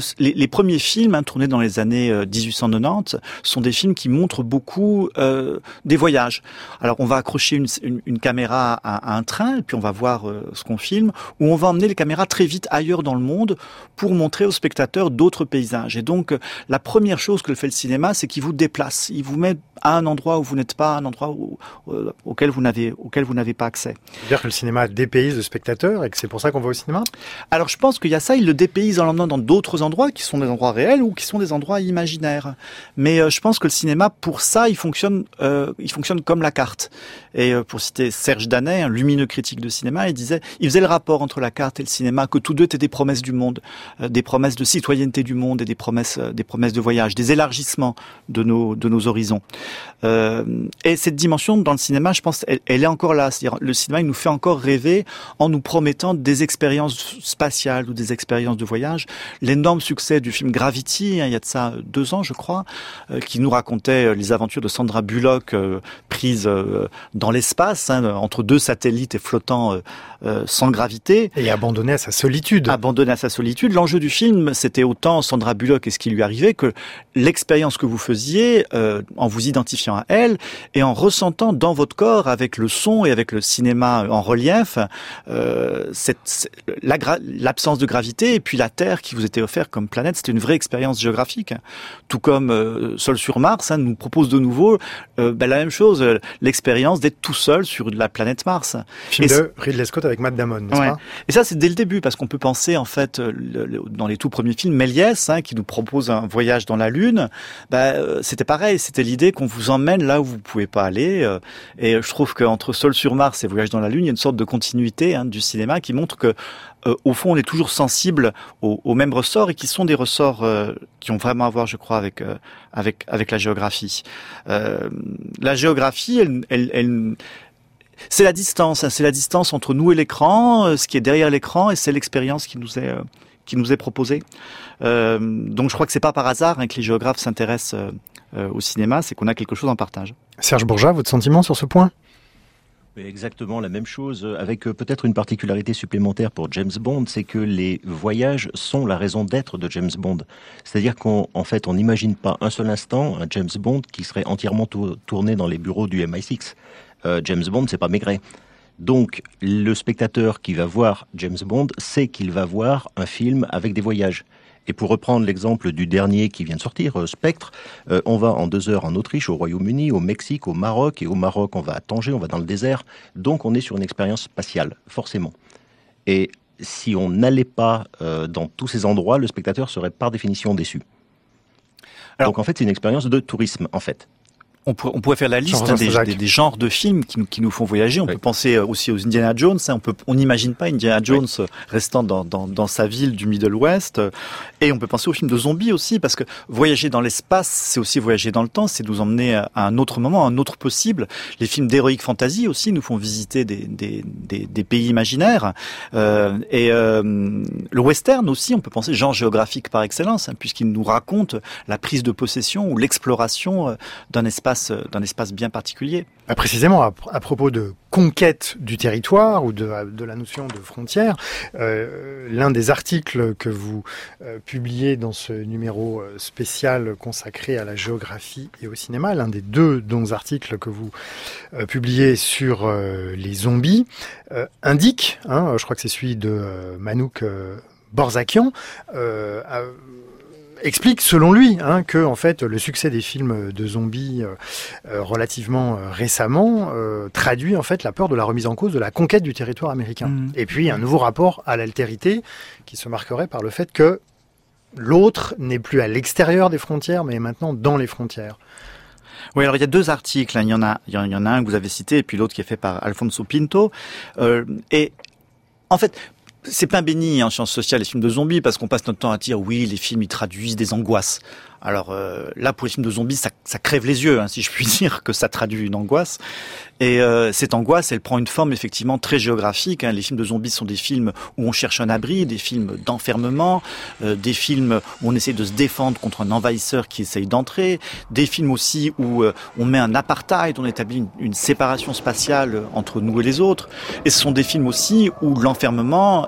S4: les, les premiers films hein, tournés dans les années euh, dix-huit cent quatre-vingt-dix sont des films qui montrent beaucoup euh, des voyages. Alors on va accrocher une, une, une caméra à, à un train et puis on va voir euh, ce qu'on filme, ou on va emmener les caméras très vite ailleurs dans le monde pour montrer aux spectateurs d'autres paysages. Et donc la première chose que fait le cinéma, c'est qu'il vous déplace, il vous met à un endroit où vous n'êtes pas, à un endroit où, euh, auquel vous n'avez auquel vous n'avez pas accès.
S3: C'est-à-dire que le cinéma dépayse le spectateur et que c'est pour ça qu'on va au cinéma ?
S4: Alors je pense qu'il y a ça, il le dépayse en l'emmenant dans d'autres endroits qui sont des endroits réels ou qui sont des endroits imaginaires. Mais euh, je pense que le cinéma, pour ça, il fonctionne, euh, il fonctionne comme la carte. Et euh, pour citer Serge Danet, un lumineux critique de cinéma, il disait, il faisait le rapport entre la carte et le cinéma, que tous deux étaient des promesses du monde, euh, des promesses de citoyenneté du monde et des promesses, euh, des promesses de voyage, des élargissements de nos de nos horizons. Euh, et cette dimension dans le cinéma, je pense, elle, elle est encore là. C'est-à-dire, le cinéma, il nous fait encore rêver en nous promettant des expériences spatiales ou des expériences de voyage. L'énorme succès du film Gravity, hein, il y a de ça deux ans, je crois, euh, qui nous racontait les aventures de Sandra Bullock euh, prise euh, dans l'espace, hein, entre deux satellites et flottant euh, euh, sans gravité.
S3: Et abandonné à sa solitude.
S4: Abandonné à sa solitude. L'enjeu du film, c'était autant Sandra Bullock et ce qui lui arrivait que l'expérience que vous faisiez euh, en vous identifiant à elle et en ressentant dans votre corps, avec le son et avec le cinéma en relief, euh, cette, la, l'absence de gravité et puis la Terre qui vous était offerte comme planète. C'était une vraie expérience géographique. Tout comme euh, Seul sur Mars hein, nous propose de nouveau euh, ben, la même chose, euh, l'expérience d'être tout seul sur la planète Mars.
S3: Film et de Ridley Scott avec Matt Damon, n'est-ce
S4: ouais.
S3: pas ?
S4: Et ça, c'est dès le début, parce qu'on peut penser, en fait, le, le, dans les tout premiers films, Méliès, hein, qui nous propose un voyage dans la Lune, ben, euh, c'était pareil, c'était l'idée qu'on vous emmène là où vous pouvez pas aller. Euh, et je trouve qu'entre Seul sur Mars et Voyage dans la Lune, il y a une sorte de continuité hein, du cinéma qui montre que Euh, au fond, on est toujours sensible aux, aux mêmes ressorts et qui sont des ressorts euh, qui ont vraiment à voir, je crois, avec euh, avec avec la géographie. Euh, la géographie, elle, elle, elle c'est la distance, hein, c'est la distance entre nous et l'écran, euh, ce qui est derrière l'écran, et c'est l'expérience qui nous est euh, qui nous est proposée. Euh, donc, je crois que c'est pas par hasard hein, que les géographes s'intéressent euh, euh, au cinéma, c'est qu'on a quelque chose en partage.
S3: Serge Bourgeat, votre sentiment sur ce point ?
S9: Exactement la même chose, avec peut-être une particularité supplémentaire pour James Bond, c'est que les voyages sont la raison d'être de James Bond. C'est-à-dire qu'en en fait, on n'imagine pas un seul instant un James Bond qui serait entièrement tour- tourné dans les bureaux du M I six. Euh, James Bond, c'est pas Maigret. Donc, le spectateur qui va voir James Bond sait qu'il va voir un film avec des voyages. Et pour reprendre l'exemple du dernier qui vient de sortir, euh, Spectre, euh, on va en deux heures en Autriche, au Royaume-Uni, au Mexique, au Maroc, et au Maroc on va à Tanger, on va dans le désert, donc on est sur une expérience spatiale, forcément. Et si on n'allait pas euh, dans tous ces endroits, le spectateur serait par définition déçu. Alors, donc en fait c'est une expérience de tourisme, en fait.
S4: On pourrait, on pourrait faire la liste hein, des, des, des genres de films qui nous, qui nous font voyager. On oui. peut penser aussi aux Indiana Jones. Hein. On peut, on n'imagine pas Indiana Jones oui. restant dans, dans, dans sa ville du Middle West. Et on peut penser aux films de zombies aussi, parce que voyager dans l'espace, c'est aussi voyager dans le temps, c'est nous emmener à un autre moment, à un autre possible. Les films d'heroic fantasy aussi nous font visiter des, des, des, des pays imaginaires. Euh, et euh, le western aussi, on peut penser genre géographique par excellence, hein, puisqu'il nous raconte la prise de possession ou l'exploration d'un espace d'un espace bien particulier.
S3: Précisément, à, à propos de conquête du territoire ou de, de la notion de frontière, euh, l'un des articles que vous euh, publiez dans ce numéro spécial consacré à la géographie et au cinéma, l'un des deux dont articles que vous euh, publiez sur euh, les zombies, euh, indique, hein, je crois que c'est celui de euh, Manouk euh, Borzakian, euh, à, explique selon lui hein, que en fait le succès des films de zombies euh, relativement euh, récemment euh, traduit en fait la peur de la remise en cause de la conquête du territoire américain. Mmh. Et puis un nouveau rapport à l'altérité qui se marquerait par le fait que l'autre n'est plus à l'extérieur des frontières mais est maintenant dans les frontières.
S4: Oui, alors il y a deux articles, hein. il y en a, il y en a un que vous avez cité et puis l'autre qui est fait par Alfonso Pinto. Euh, et en fait, c'est pain béni en sciences sociales les films de zombies parce qu'on passe notre temps à dire oui les films ils traduisent des angoisses. Alors euh, là pour les films de zombies ça, ça crève les yeux hein, si je puis dire que ça traduit une angoisse. Et euh, cette angoisse elle prend une forme effectivement très géographique. Hein. Les films de zombies sont des films où on cherche un abri, des films d'enfermement, euh, des films où on essaie de se défendre contre un envahisseur qui essaye d'entrer, des films aussi où euh, on met un apartheid, on établit une, une séparation spatiale entre nous et les autres. Et ce sont des films aussi où l'enfermement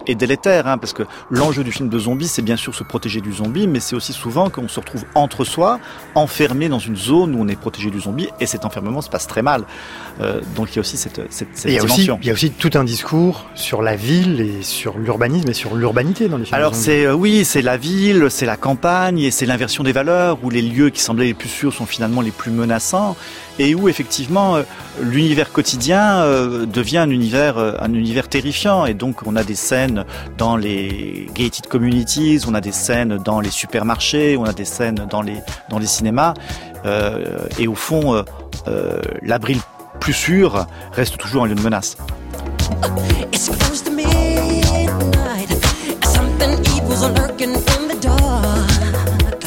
S4: est délétère, hein, parce que l'enjeu du film de zombie, c'est bien sûr se protéger du zombie, mais c'est aussi souvent qu'on se retrouve entre soi, enfermé dans une zone où on est protégé du zombie, et cet enfermement se passe très mal. Euh, donc il y a aussi cette, cette, cette
S3: il y a
S4: dimension.
S3: Aussi, il y a aussi tout un discours sur la ville et sur l'urbanisme et sur l'urbanité dans les films.
S4: Alors c'est euh, oui, c'est la ville, c'est la campagne et c'est l'inversion des valeurs où les lieux qui semblaient les plus sûrs sont finalement les plus menaçants et où effectivement euh, l'univers quotidien euh, devient un univers euh, un univers terrifiant et donc on a des scènes dans les gated communities, on a des scènes dans les supermarchés, on a des scènes dans les dans les cinémas euh, et au fond euh, euh, l'abri plus sûr reste toujours un lieu de menace.
S17: It's close to midnight. Something evil's lurking in the dark.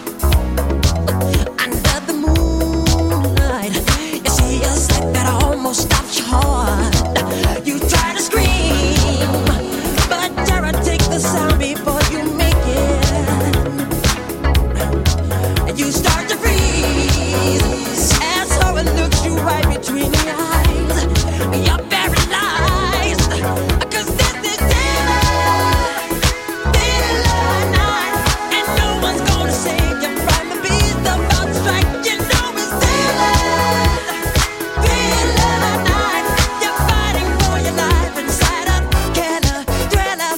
S17: Under the moonlight, you see a sight that almost stops your heart. You try to scream, but terror takes the sound before you make it. And you start to freeze as horror looks you right between the eyes. You're paralyzed, 'cause this is daylight, daylight night, and no one's gonna save you from the beast about to strike. You know it's daylight, daylight night. You're fighting for your life inside a killer thriller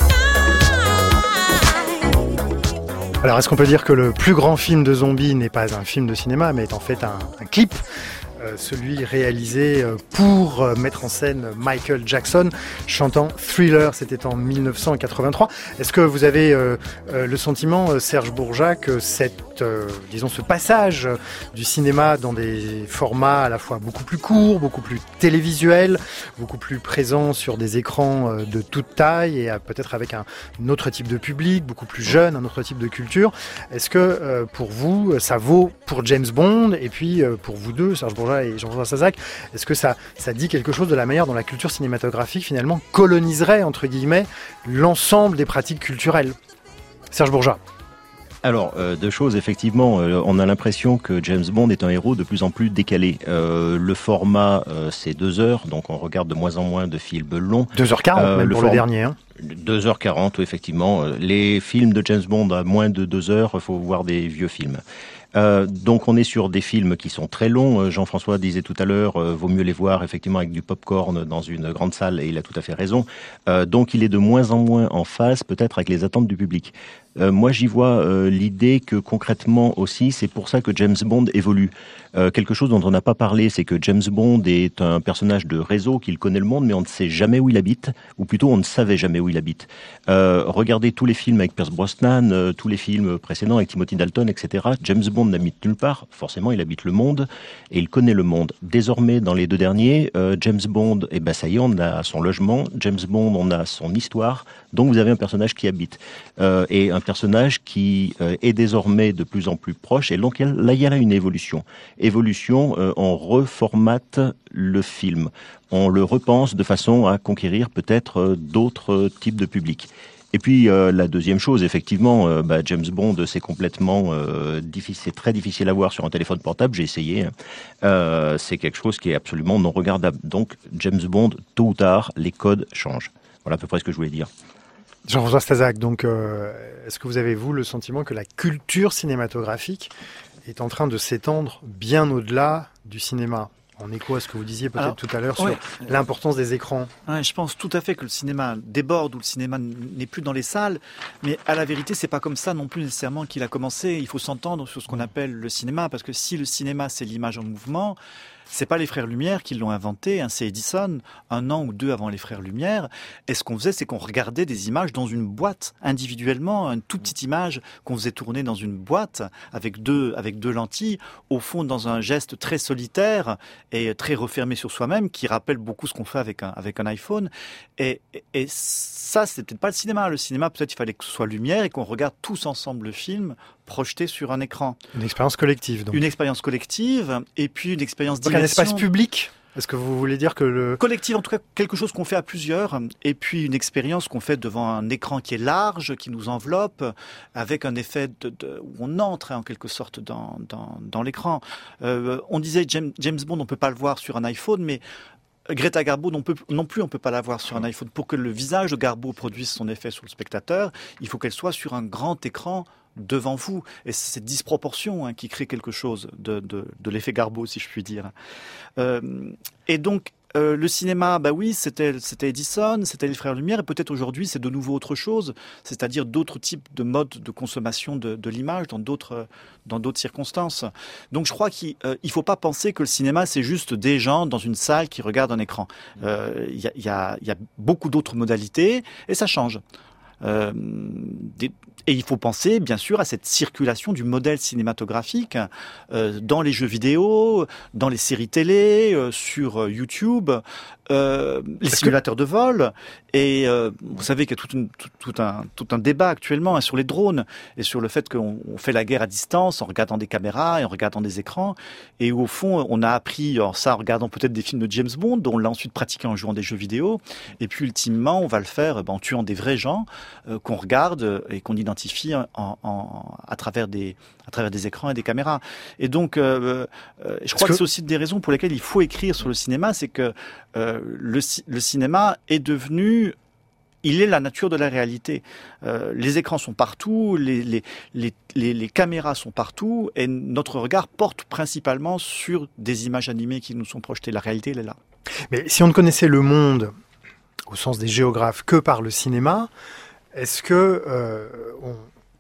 S17: tonight.
S3: Alors, est-ce qu'on peut dire que le plus grand film de zombies n'est pas un film de cinéma, mais est en fait un, un clip, euh, celui réalisé euh, pour euh, mettre en scène Michael Jackson chantant Thriller, c'était en mille neuf cent quatre-vingt-trois. Est-ce que vous avez euh, euh, le sentiment, euh, Serge Bourjac, que cette, euh, disons, ce passage euh, du cinéma dans des formats à la fois beaucoup plus courts, beaucoup plus télévisuels, beaucoup plus présents sur des écrans euh, de toute taille et euh, peut-être avec un, un autre type de public, beaucoup plus jeune, un autre type de culture, est-ce que euh, pour vous, ça vaut pour James Bond et puis euh, pour vous deux, Serge Bourjac et Jean-François Stasac, est-ce que ça, ça dit quelque chose de la manière dont la culture cinématographique finalement coloniserait entre guillemets l'ensemble des pratiques culturelles? Serge Bourjac.
S9: Alors, euh, deux choses, effectivement, euh, on a l'impression que James Bond est un héros de plus en plus décalé. Euh, le format, euh, c'est deux heures, donc on regarde de moins en moins de films longs.
S3: deux heures quarante, euh, même le pour form... le dernier. Hein.
S9: deux heures quarante, oui, effectivement. Les films de James Bond à moins de deux heures, il faut voir des vieux films. Euh, donc on est sur des films qui sont très longs. Jean-François disait tout à l'heure, euh, vaut mieux les voir effectivement avec du popcorn dans une grande salle, et il a tout à fait raison. Euh, donc il est de moins en moins en phase peut-être avec les attentes du public. Euh, moi j'y vois euh, l'idée que concrètement aussi, c'est pour ça que James Bond évolue. Euh, quelque chose dont on n'a pas parlé, c'est que James Bond est un personnage de réseau, qu'il connaît le monde, mais on ne sait jamais où il habite, ou plutôt on ne savait jamais où il habite. Euh, regardez tous les films avec Pierce Brosnan, euh, tous les films précédents avec Timothy Dalton, et cetera. James Bond n'habite nulle part, forcément il habite le monde, et il connaît le monde. Désormais, dans les deux derniers, euh, James Bond, eh ben ça y est, on a son logement, James Bond, on a son histoire, donc vous avez un personnage qui habite. Euh, et un personnage qui euh, est désormais de plus en plus proche, et donc là il y a là une évolution. Évolution, euh, on reformate le film, on le repense de façon à conquérir peut-être euh, d'autres types de publics. Et puis euh, la deuxième chose, effectivement, euh, bah, James Bond, c'est complètement euh, difficile, c'est très difficile à voir sur un téléphone portable. J'ai essayé. Hein. Euh, c'est quelque chose qui est absolument non regardable. Donc James Bond, tôt ou tard, les codes changent. Voilà à peu près ce que je voulais dire.
S3: Jean-François Stasac, donc, euh, est-ce que vous avez, vous, le sentiment que la culture cinématographique est en train de s'étendre bien au-delà du cinéma ? En écho à ce que vous disiez peut-être Alors, tout à l'heure sur ouais. l'importance des écrans.
S4: Ouais, je pense tout à fait que le cinéma déborde, ou le cinéma n'est plus dans les salles, mais à la vérité, c'est pas comme ça non plus nécessairement qu'il a commencé. Il faut s'entendre sur ce qu'on appelle le cinéma, parce que si le cinéma, c'est l'image en mouvement, c'est pas les frères Lumière qui l'ont inventé, hein, c'est Edison, un an ou deux avant les frères Lumière. Et ce qu'on faisait, c'est qu'on regardait des images dans une boîte, individuellement, une toute petite image qu'on faisait tourner dans une boîte avec deux, avec deux lentilles, au fond dans un geste très solitaire et très refermé sur soi-même, qui rappelle beaucoup ce qu'on fait avec un, avec un iPhone. Et, et, et ça, c'est peut-être pas le cinéma. Le cinéma, peut-être il fallait que ce soit lumière et qu'on regarde tous ensemble le film projeté sur un écran.
S3: Une expérience collective, donc.
S4: Une expérience collective, et puis une expérience d'immersion.
S3: Un espace public ? Est-ce que vous voulez dire que le...
S4: Collectif, en tout cas, quelque chose qu'on fait à plusieurs, et puis une expérience qu'on fait devant un écran qui est large, qui nous enveloppe, avec un effet de, de, où on entre en quelque sorte dans, dans, dans l'écran. Euh, on disait James, James Bond, on ne peut pas le voir sur un iPhone, mais Greta Garbo non, peut, non plus, on ne peut pas la voir sur un iPhone. Pour que le visage de Garbo produise son effet sur le spectateur, il faut qu'elle soit sur un grand écran devant vous. Et c'est cette disproportion hein, qui crée quelque chose de, de, de l'effet Garbo, si je puis dire. Euh, et donc, Euh, le cinéma, bah oui, c'était, c'était Edison, c'était les Frères Lumière, et peut-être aujourd'hui c'est de nouveau autre chose, c'est-à-dire d'autres types de modes de consommation de, de l'image dans d'autres, dans d'autres circonstances. Donc je crois qu'il ne euh, faut pas penser que le cinéma c'est juste des gens dans une salle qui regardent un écran. Il euh, y, a, y, a, y a beaucoup d'autres modalités et ça change. Euh, des, et il faut penser bien sûr à cette circulation du modèle cinématographique euh, dans les jeux vidéo, dans les séries télé, euh, sur YouTube, euh, les simulateurs de vol. Et euh, vous savez qu'il y a tout, une, tout, tout, un, tout un débat actuellement hein, sur les drones et sur le fait qu'on on fait la guerre à distance en regardant des caméras et en regardant des écrans. Et où, au fond, on a appris alors ça en regardant peut-être des films de James Bond, dont on l'a ensuite pratiqué en jouant des jeux vidéo. Et puis ultimement, on va le faire ben, en tuant des vrais gens euh, qu'on regarde et qu'on identifie en, en, à, travers des, à travers des écrans et des caméras. Et donc, euh, euh, je crois que... que c'est aussi des raisons pour lesquelles il faut écrire sur le cinéma, c'est que euh, le, le cinéma est devenu... Il est la nature de la réalité. Euh, les écrans sont partout, les, les, les, les, les caméras sont partout, et notre regard porte principalement sur des images animées qui nous sont projetées. La réalité, elle est là.
S3: Mais si on ne connaissait le monde, au sens des géographes, que par le cinéma, est-ce que euh, on...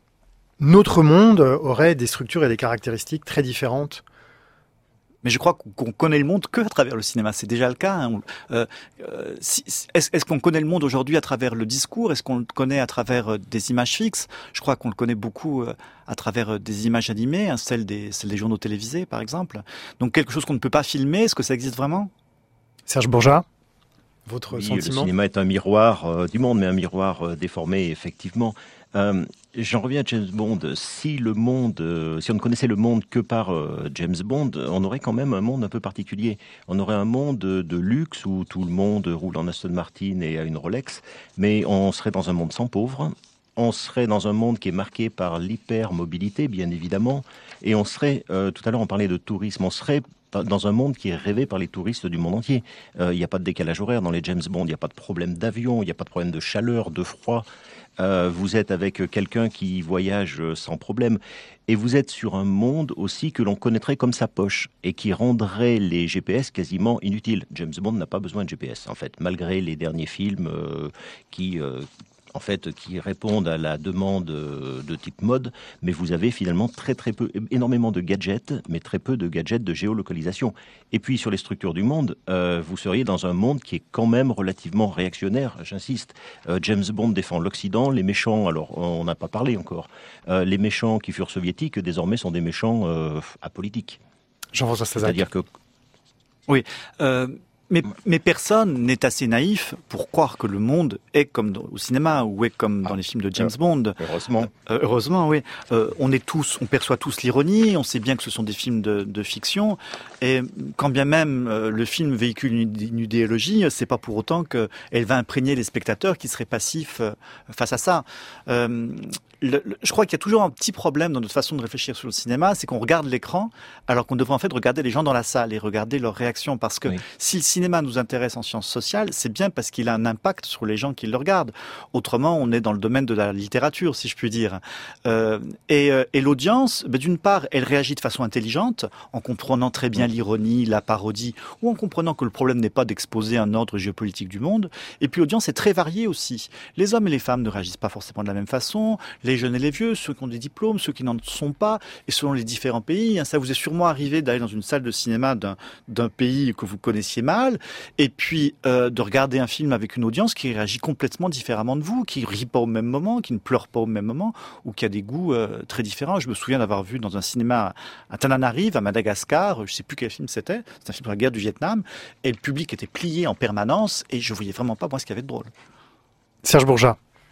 S3: notre monde aurait des structures et des caractéristiques très différentes ?
S4: Mais je crois qu'on connaît le monde que à travers le cinéma. C'est déjà le cas. Hein. Euh, euh, si, est-ce, est-ce qu'on connaît le monde aujourd'hui à travers le discours ? Est-ce qu'on le connaît à travers des images fixes ? Je crois qu'on le connaît beaucoup à travers des images animées, hein, celles des, celles des journaux télévisés, par exemple. Donc quelque chose qu'on ne peut pas filmer, est-ce que ça existe vraiment ?
S3: Serge Bourgeat ? Votre
S9: oui,
S3: sentiment ?
S9: Le cinéma est un miroir euh, du monde, mais un miroir euh, déformé, effectivement. Euh, j'en reviens à James Bond. Si le monde, euh, si on ne connaissait le monde que par euh, James Bond, on aurait quand même un monde un peu particulier. On aurait un monde de, de luxe où tout le monde roule en Aston Martin et a une Rolex, mais on serait dans un monde sans pauvres. On serait dans un monde qui est marqué par l'hypermobilité, bien évidemment, et on serait, euh, tout à l'heure on parlait de tourisme, on serait dans un monde qui est rêvé par les touristes du monde entier. Il euh, n'y a pas de décalage horaire dans les James Bond, il n'y a pas de problème d'avion, il n'y a pas de problème de chaleur, de froid. Euh, vous êtes avec quelqu'un qui voyage sans problème. Et vous êtes sur un monde aussi que l'on connaîtrait comme sa poche et qui rendrait les G P S quasiment inutiles. James Bond n'a pas besoin de G P S, en fait, malgré les derniers films euh, qui... Euh, en fait, qui répondent à la demande de type mode, mais vous avez finalement très très peu, énormément de gadgets, mais très peu de gadgets de géolocalisation. Et puis sur les structures du monde, euh, vous seriez dans un monde qui est quand même relativement réactionnaire, j'insiste. Euh, James Bond défend l'Occident, les méchants, alors on n'a pas parlé encore, euh, les méchants qui furent soviétiques désormais sont des méchants euh, apolitiques.
S3: Jean-François Stasac.
S4: C'est-à-dire que... Oui, euh... Mais, mais personne n'est assez naïf pour croire que le monde est comme au cinéma ou est comme dans les films de James Bond.
S9: Heureusement.
S4: Euh, heureusement, oui. Euh, on est tous, on perçoit tous l'ironie. On sait bien que ce sont des films de, de fiction. Et quand bien même euh, le film véhicule une, une idéologie, c'est pas pour autant qu'elle va imprégner les spectateurs qui seraient passifs euh, face à ça. Euh, Le, le, je crois qu'il y a toujours un petit problème dans notre façon de réfléchir sur le cinéma, c'est qu'on regarde l'écran alors qu'on devrait en fait regarder les gens dans la salle et regarder leurs réactions. Parce que oui. si le cinéma nous intéresse en sciences sociales, c'est bien parce qu'il a un impact sur les gens qui le regardent. Autrement, on est dans le domaine de la littérature, si je puis dire. Euh, et, euh, et l'audience, ben, d'une part, elle réagit de façon intelligente, en comprenant très bien l'ironie, la parodie, ou en comprenant que le problème n'est pas d'exposer un ordre géopolitique du monde. Et puis l'audience est très variée aussi. Les hommes et les femmes ne réagissent pas forcément de la même façon. Les jeunes et les vieux, ceux qui ont des diplômes, ceux qui n'en sont pas, et selon les différents pays. Ça vous est sûrement arrivé d'aller dans une salle de cinéma d'un, d'un pays que vous connaissiez mal, et puis euh, de regarder un film avec une audience qui réagit complètement différemment de vous, qui rit pas au même moment, qui ne pleure pas au même moment, ou qui a des goûts euh, très différents. Je me souviens d'avoir vu dans un cinéma à Tananarive, à Madagascar, je sais plus quel film c'était, c'est un film sur la guerre du Vietnam, et le public était plié en permanence, et je voyais vraiment pas moi ce qu'il y avait de drôle.
S3: Serge Bourgeat.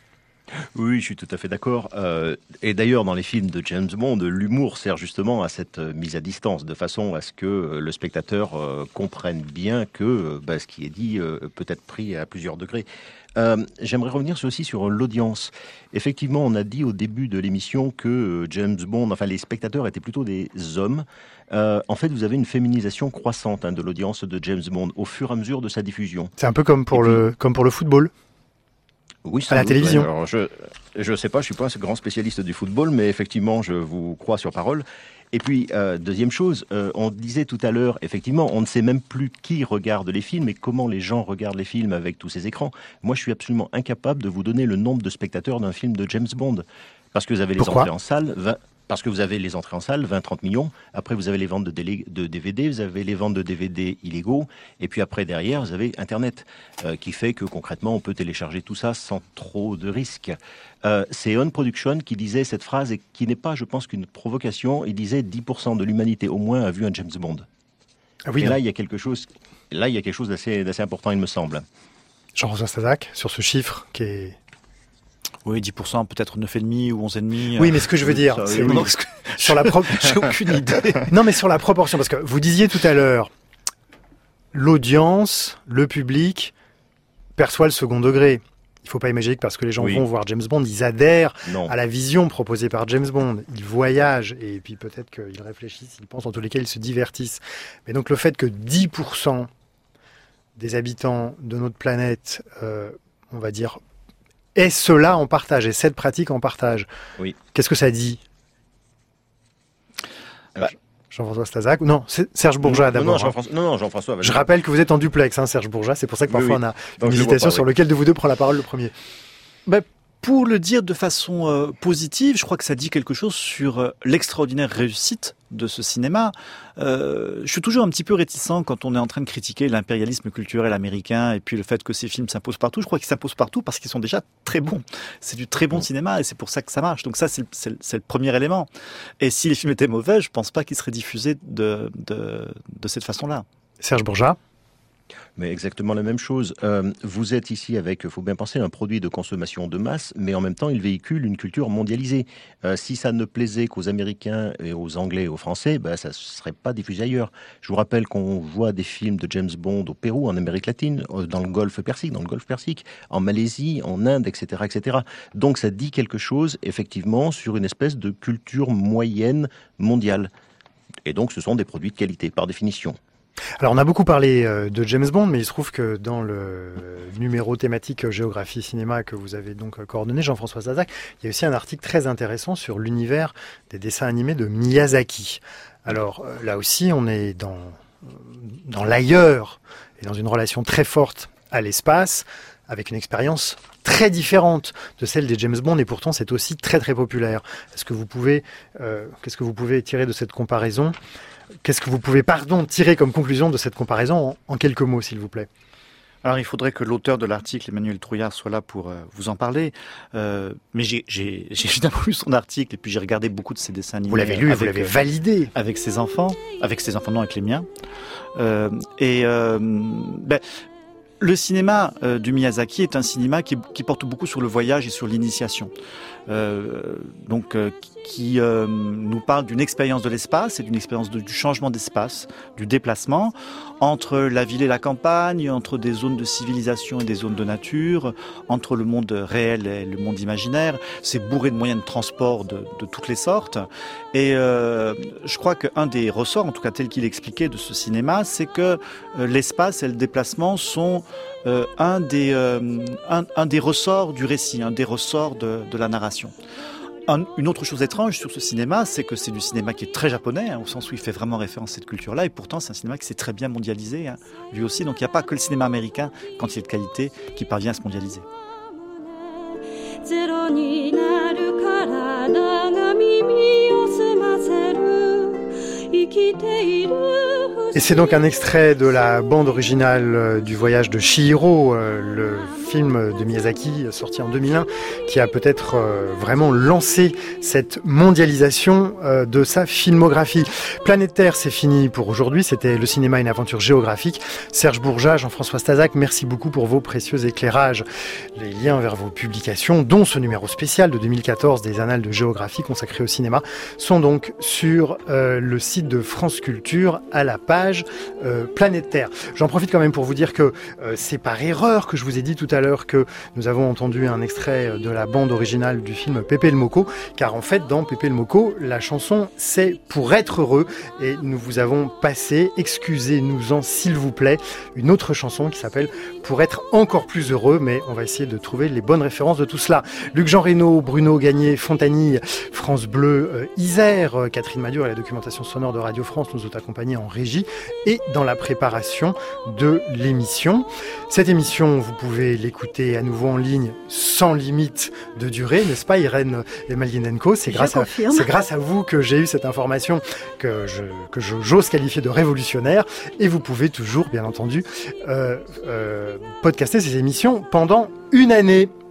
S9: Oui, je suis tout à fait d'accord. Euh, et d'ailleurs, dans les films de James Bond, l'humour sert justement à cette euh, mise à distance, de façon à ce que euh, le spectateur euh, comprenne bien que euh, bah, ce qui est dit euh, peut être pris à plusieurs degrés. Euh, j'aimerais revenir aussi sur l'audience. Effectivement, on a dit au début de l'émission que euh, James Bond, enfin les spectateurs étaient plutôt des hommes. Euh, en fait, vous avez une féminisation croissante hein, de l'audience de James Bond au fur et à mesure de sa diffusion.
S3: C'est un peu comme pour,
S9: puis,
S3: le, comme pour le football.
S9: Oui,
S3: à la
S9: doute,
S3: télévision.
S9: Alors, je je sais pas, je suis pas un grand spécialiste du football, mais effectivement, je vous crois sur parole. Et puis, euh, deuxième chose, euh, on disait tout à l'heure, effectivement, on ne sait même plus qui regarde les films et comment les gens regardent les films avec tous ces écrans. Moi, je suis absolument incapable de vous donner le nombre de spectateurs d'un film de James Bond. Parce que vous avez les
S3: Pourquoi
S9: entrées en salle... vingt Parce que vous avez les entrées en salle, vingt à trente millions. Après, vous avez les ventes de, délé- de D V D, vous avez les ventes de D V D illégaux. Et puis après, derrière, vous avez Internet, euh, qui fait que concrètement, on peut télécharger tout ça sans trop de risques. Euh, c'est On Production qui disait cette phrase, et qui n'est pas, je pense, qu'une provocation. Il disait dix pour cent de l'humanité au moins a vu un James Bond.
S3: Ah oui,
S9: et
S3: non.
S9: là, il y a quelque chose, là, il y a quelque chose d'assez, d'assez important, il me semble.
S3: Jean-François Stasac, sur ce chiffre qui est...
S4: Oui, dix pour cent, peut-être neuf virgule cinq ou onze virgule cinq.
S3: Oui, mais ce que je veux dire,
S4: ça,
S3: c'est
S4: oui.
S3: oui, sur la pro...
S4: J'ai aucune idée.
S3: Non, mais sur la proportion, parce que vous disiez tout à l'heure, l'audience, le public perçoit le second degré. Il ne faut pas imaginer que parce que les gens
S9: Oui.
S3: vont voir James Bond, ils adhèrent
S9: Non.
S3: à la vision proposée par James Bond. Ils voyagent et puis peut-être qu'ils réfléchissent, ils pensent, en tous les cas, ils se divertissent. Mais donc le fait que dix pour cent des habitants de notre planète, euh, on va dire, aient cela en partage, et cette pratique en partage,
S9: Oui.
S3: qu'est-ce que ça dit? Bah, Jean-François Stasac, non, c'est Serge Bourgeat
S9: Non,
S3: d'abord.
S9: non, Jean-François, non, non, Jean-François, vas-y.
S3: Je rappelle que vous êtes en duplex, hein, Serge Bourgeat, c'est pour ça que
S9: Oui,
S3: parfois
S9: oui.
S3: on a
S9: Donc,
S3: une
S9: je le vois
S3: hésitation
S9: pas,
S3: sur
S9: oui.
S3: lequel de vous deux prend la parole le premier.
S4: Ben, pour le dire de façon euh, positive, je crois que ça dit quelque chose sur euh, l'extraordinaire réussite de ce cinéma. Euh, je suis toujours un petit peu réticent quand on est en train de critiquer l'impérialisme culturel américain et puis le fait que ces films s'imposent partout. Je crois qu'ils s'imposent partout parce qu'ils sont déjà très bons. C'est du très bon cinéma et c'est pour ça que ça marche. Donc ça, c'est le, c'est le, c'est le premier élément. Et si les films étaient mauvais, je pense pas qu'ils seraient diffusés de, de, de cette façon-là.
S3: Serge Bourgeat.
S9: Mais exactement la même chose. Euh, vous êtes ici avec, il faut bien penser, un produit de consommation de masse, mais en même temps, il véhicule une culture mondialisée. Euh, si ça ne plaisait qu'aux Américains et aux Anglais et aux Français, ben, ça ne serait pas diffusé ailleurs. Je vous rappelle qu'on voit des films de James Bond au Pérou, en Amérique latine, dans le Golfe Persique, dans le Golfe Persique, en Malaisie, en Inde, et cetera, et cetera. Donc ça dit quelque chose, effectivement, sur une espèce de culture moyenne mondiale. Et donc, ce sont des produits de qualité, par définition.
S3: Alors on a beaucoup parlé euh, de James Bond, mais il se trouve que dans le numéro thématique euh, géographie cinéma que vous avez donc euh, coordonné, Jean-François Stasac, il y a aussi un article très intéressant sur l'univers des dessins animés de Miyazaki. Alors euh, là aussi, on est dans, dans l'ailleurs et dans une relation très forte à l'espace, avec une expérience très différente de celle des James Bond, et pourtant c'est aussi très très populaire. Est-ce que vous pouvez, euh, qu'est-ce que vous pouvez tirer de cette comparaison ? Qu'est-ce que vous pouvez, pardon, tirer comme conclusion de cette comparaison en, en quelques mots, s'il vous plaît?
S4: Alors, il faudrait que l'auteur de l'article, Emmanuel Trouillard, soit là pour euh, vous en parler. Euh, mais j'ai, j'ai, j'ai évidemment lu son article et puis j'ai regardé beaucoup de ses dessins animés.
S3: Vous l'avez lu,
S4: avec,
S3: vous l'avez validé.
S4: Avec ses enfants. Avec ses enfants, non, avec les miens. Euh, et euh, ben, le cinéma euh, du Miyazaki est un cinéma qui, qui porte beaucoup sur le voyage et sur l'initiation. Euh, donc, euh, qui euh, nous parle d'une expérience de l'espace et d'une expérience de, du changement d'espace, du déplacement entre la ville et la campagne, entre des zones de civilisation et des zones de nature, entre le monde réel et le monde imaginaire. C'est bourré de moyens de transport de, de toutes les sortes. Et euh, je crois qu'un des ressorts, en tout cas tel qu'il expliquait de ce cinéma, c'est que euh, l'espace et le déplacement sont euh, un, des, euh, un, un des ressorts du récit, un des ressorts de, de la narration. Un, une autre chose étrange sur ce cinéma, c'est que c'est du cinéma qui est très japonais, hein, au sens où il fait vraiment référence à cette culture-là, et pourtant c'est un cinéma qui s'est très bien mondialisé, hein, lui aussi. Donc il n'y a pas que le cinéma américain, quand il est de qualité, qui parvient à se mondialiser.
S3: Et c'est donc un extrait de la bande originale du voyage de Chihiro, euh, le film de Miyazaki sorti en deux mille un, qui a peut-être euh, vraiment lancé cette mondialisation euh, de sa filmographie. Planète Terre, c'est fini pour aujourd'hui. C'était Le cinéma, une aventure géographique. Serge Bourgeat, Jean-François Stazac, merci beaucoup pour vos précieux éclairages. Les liens vers vos publications, dont ce numéro spécial de deux mille quatorze des Annales de géographie consacrés au cinéma, sont donc sur euh, le site de France Culture à la page euh, Planète Terre. J'en profite quand même pour vous dire que euh, c'est par erreur que je vous ai dit tout à l'heure que nous avons entendu un extrait de la bande originale du film Pépé le Moko, car en fait dans Pépé le Moko, la chanson c'est Pour être heureux, et nous vous avons passé, excusez-nous-en s'il vous plaît, une autre chanson qui s'appelle Pour être encore plus heureux, mais on va essayer de trouver les bonnes références de tout cela. Luc-Jean Reynaud, Bruno Gagné, Fontanille, France Bleu, euh, Isère, euh, Catherine Madior et la documentation sonore de Radio France nous ont accompagnés en régie et dans la préparation de l'émission. Cette émission, vous pouvez l'écouter à nouveau en ligne sans limite de durée, n'est-ce pas Irène Emelianenko? C'est grâce à, c'est grâce à vous que j'ai eu cette information que je, que je, j'ose qualifier de révolutionnaire, et vous pouvez toujours, bien entendu, euh, euh, podcaster ces émissions pendant une année.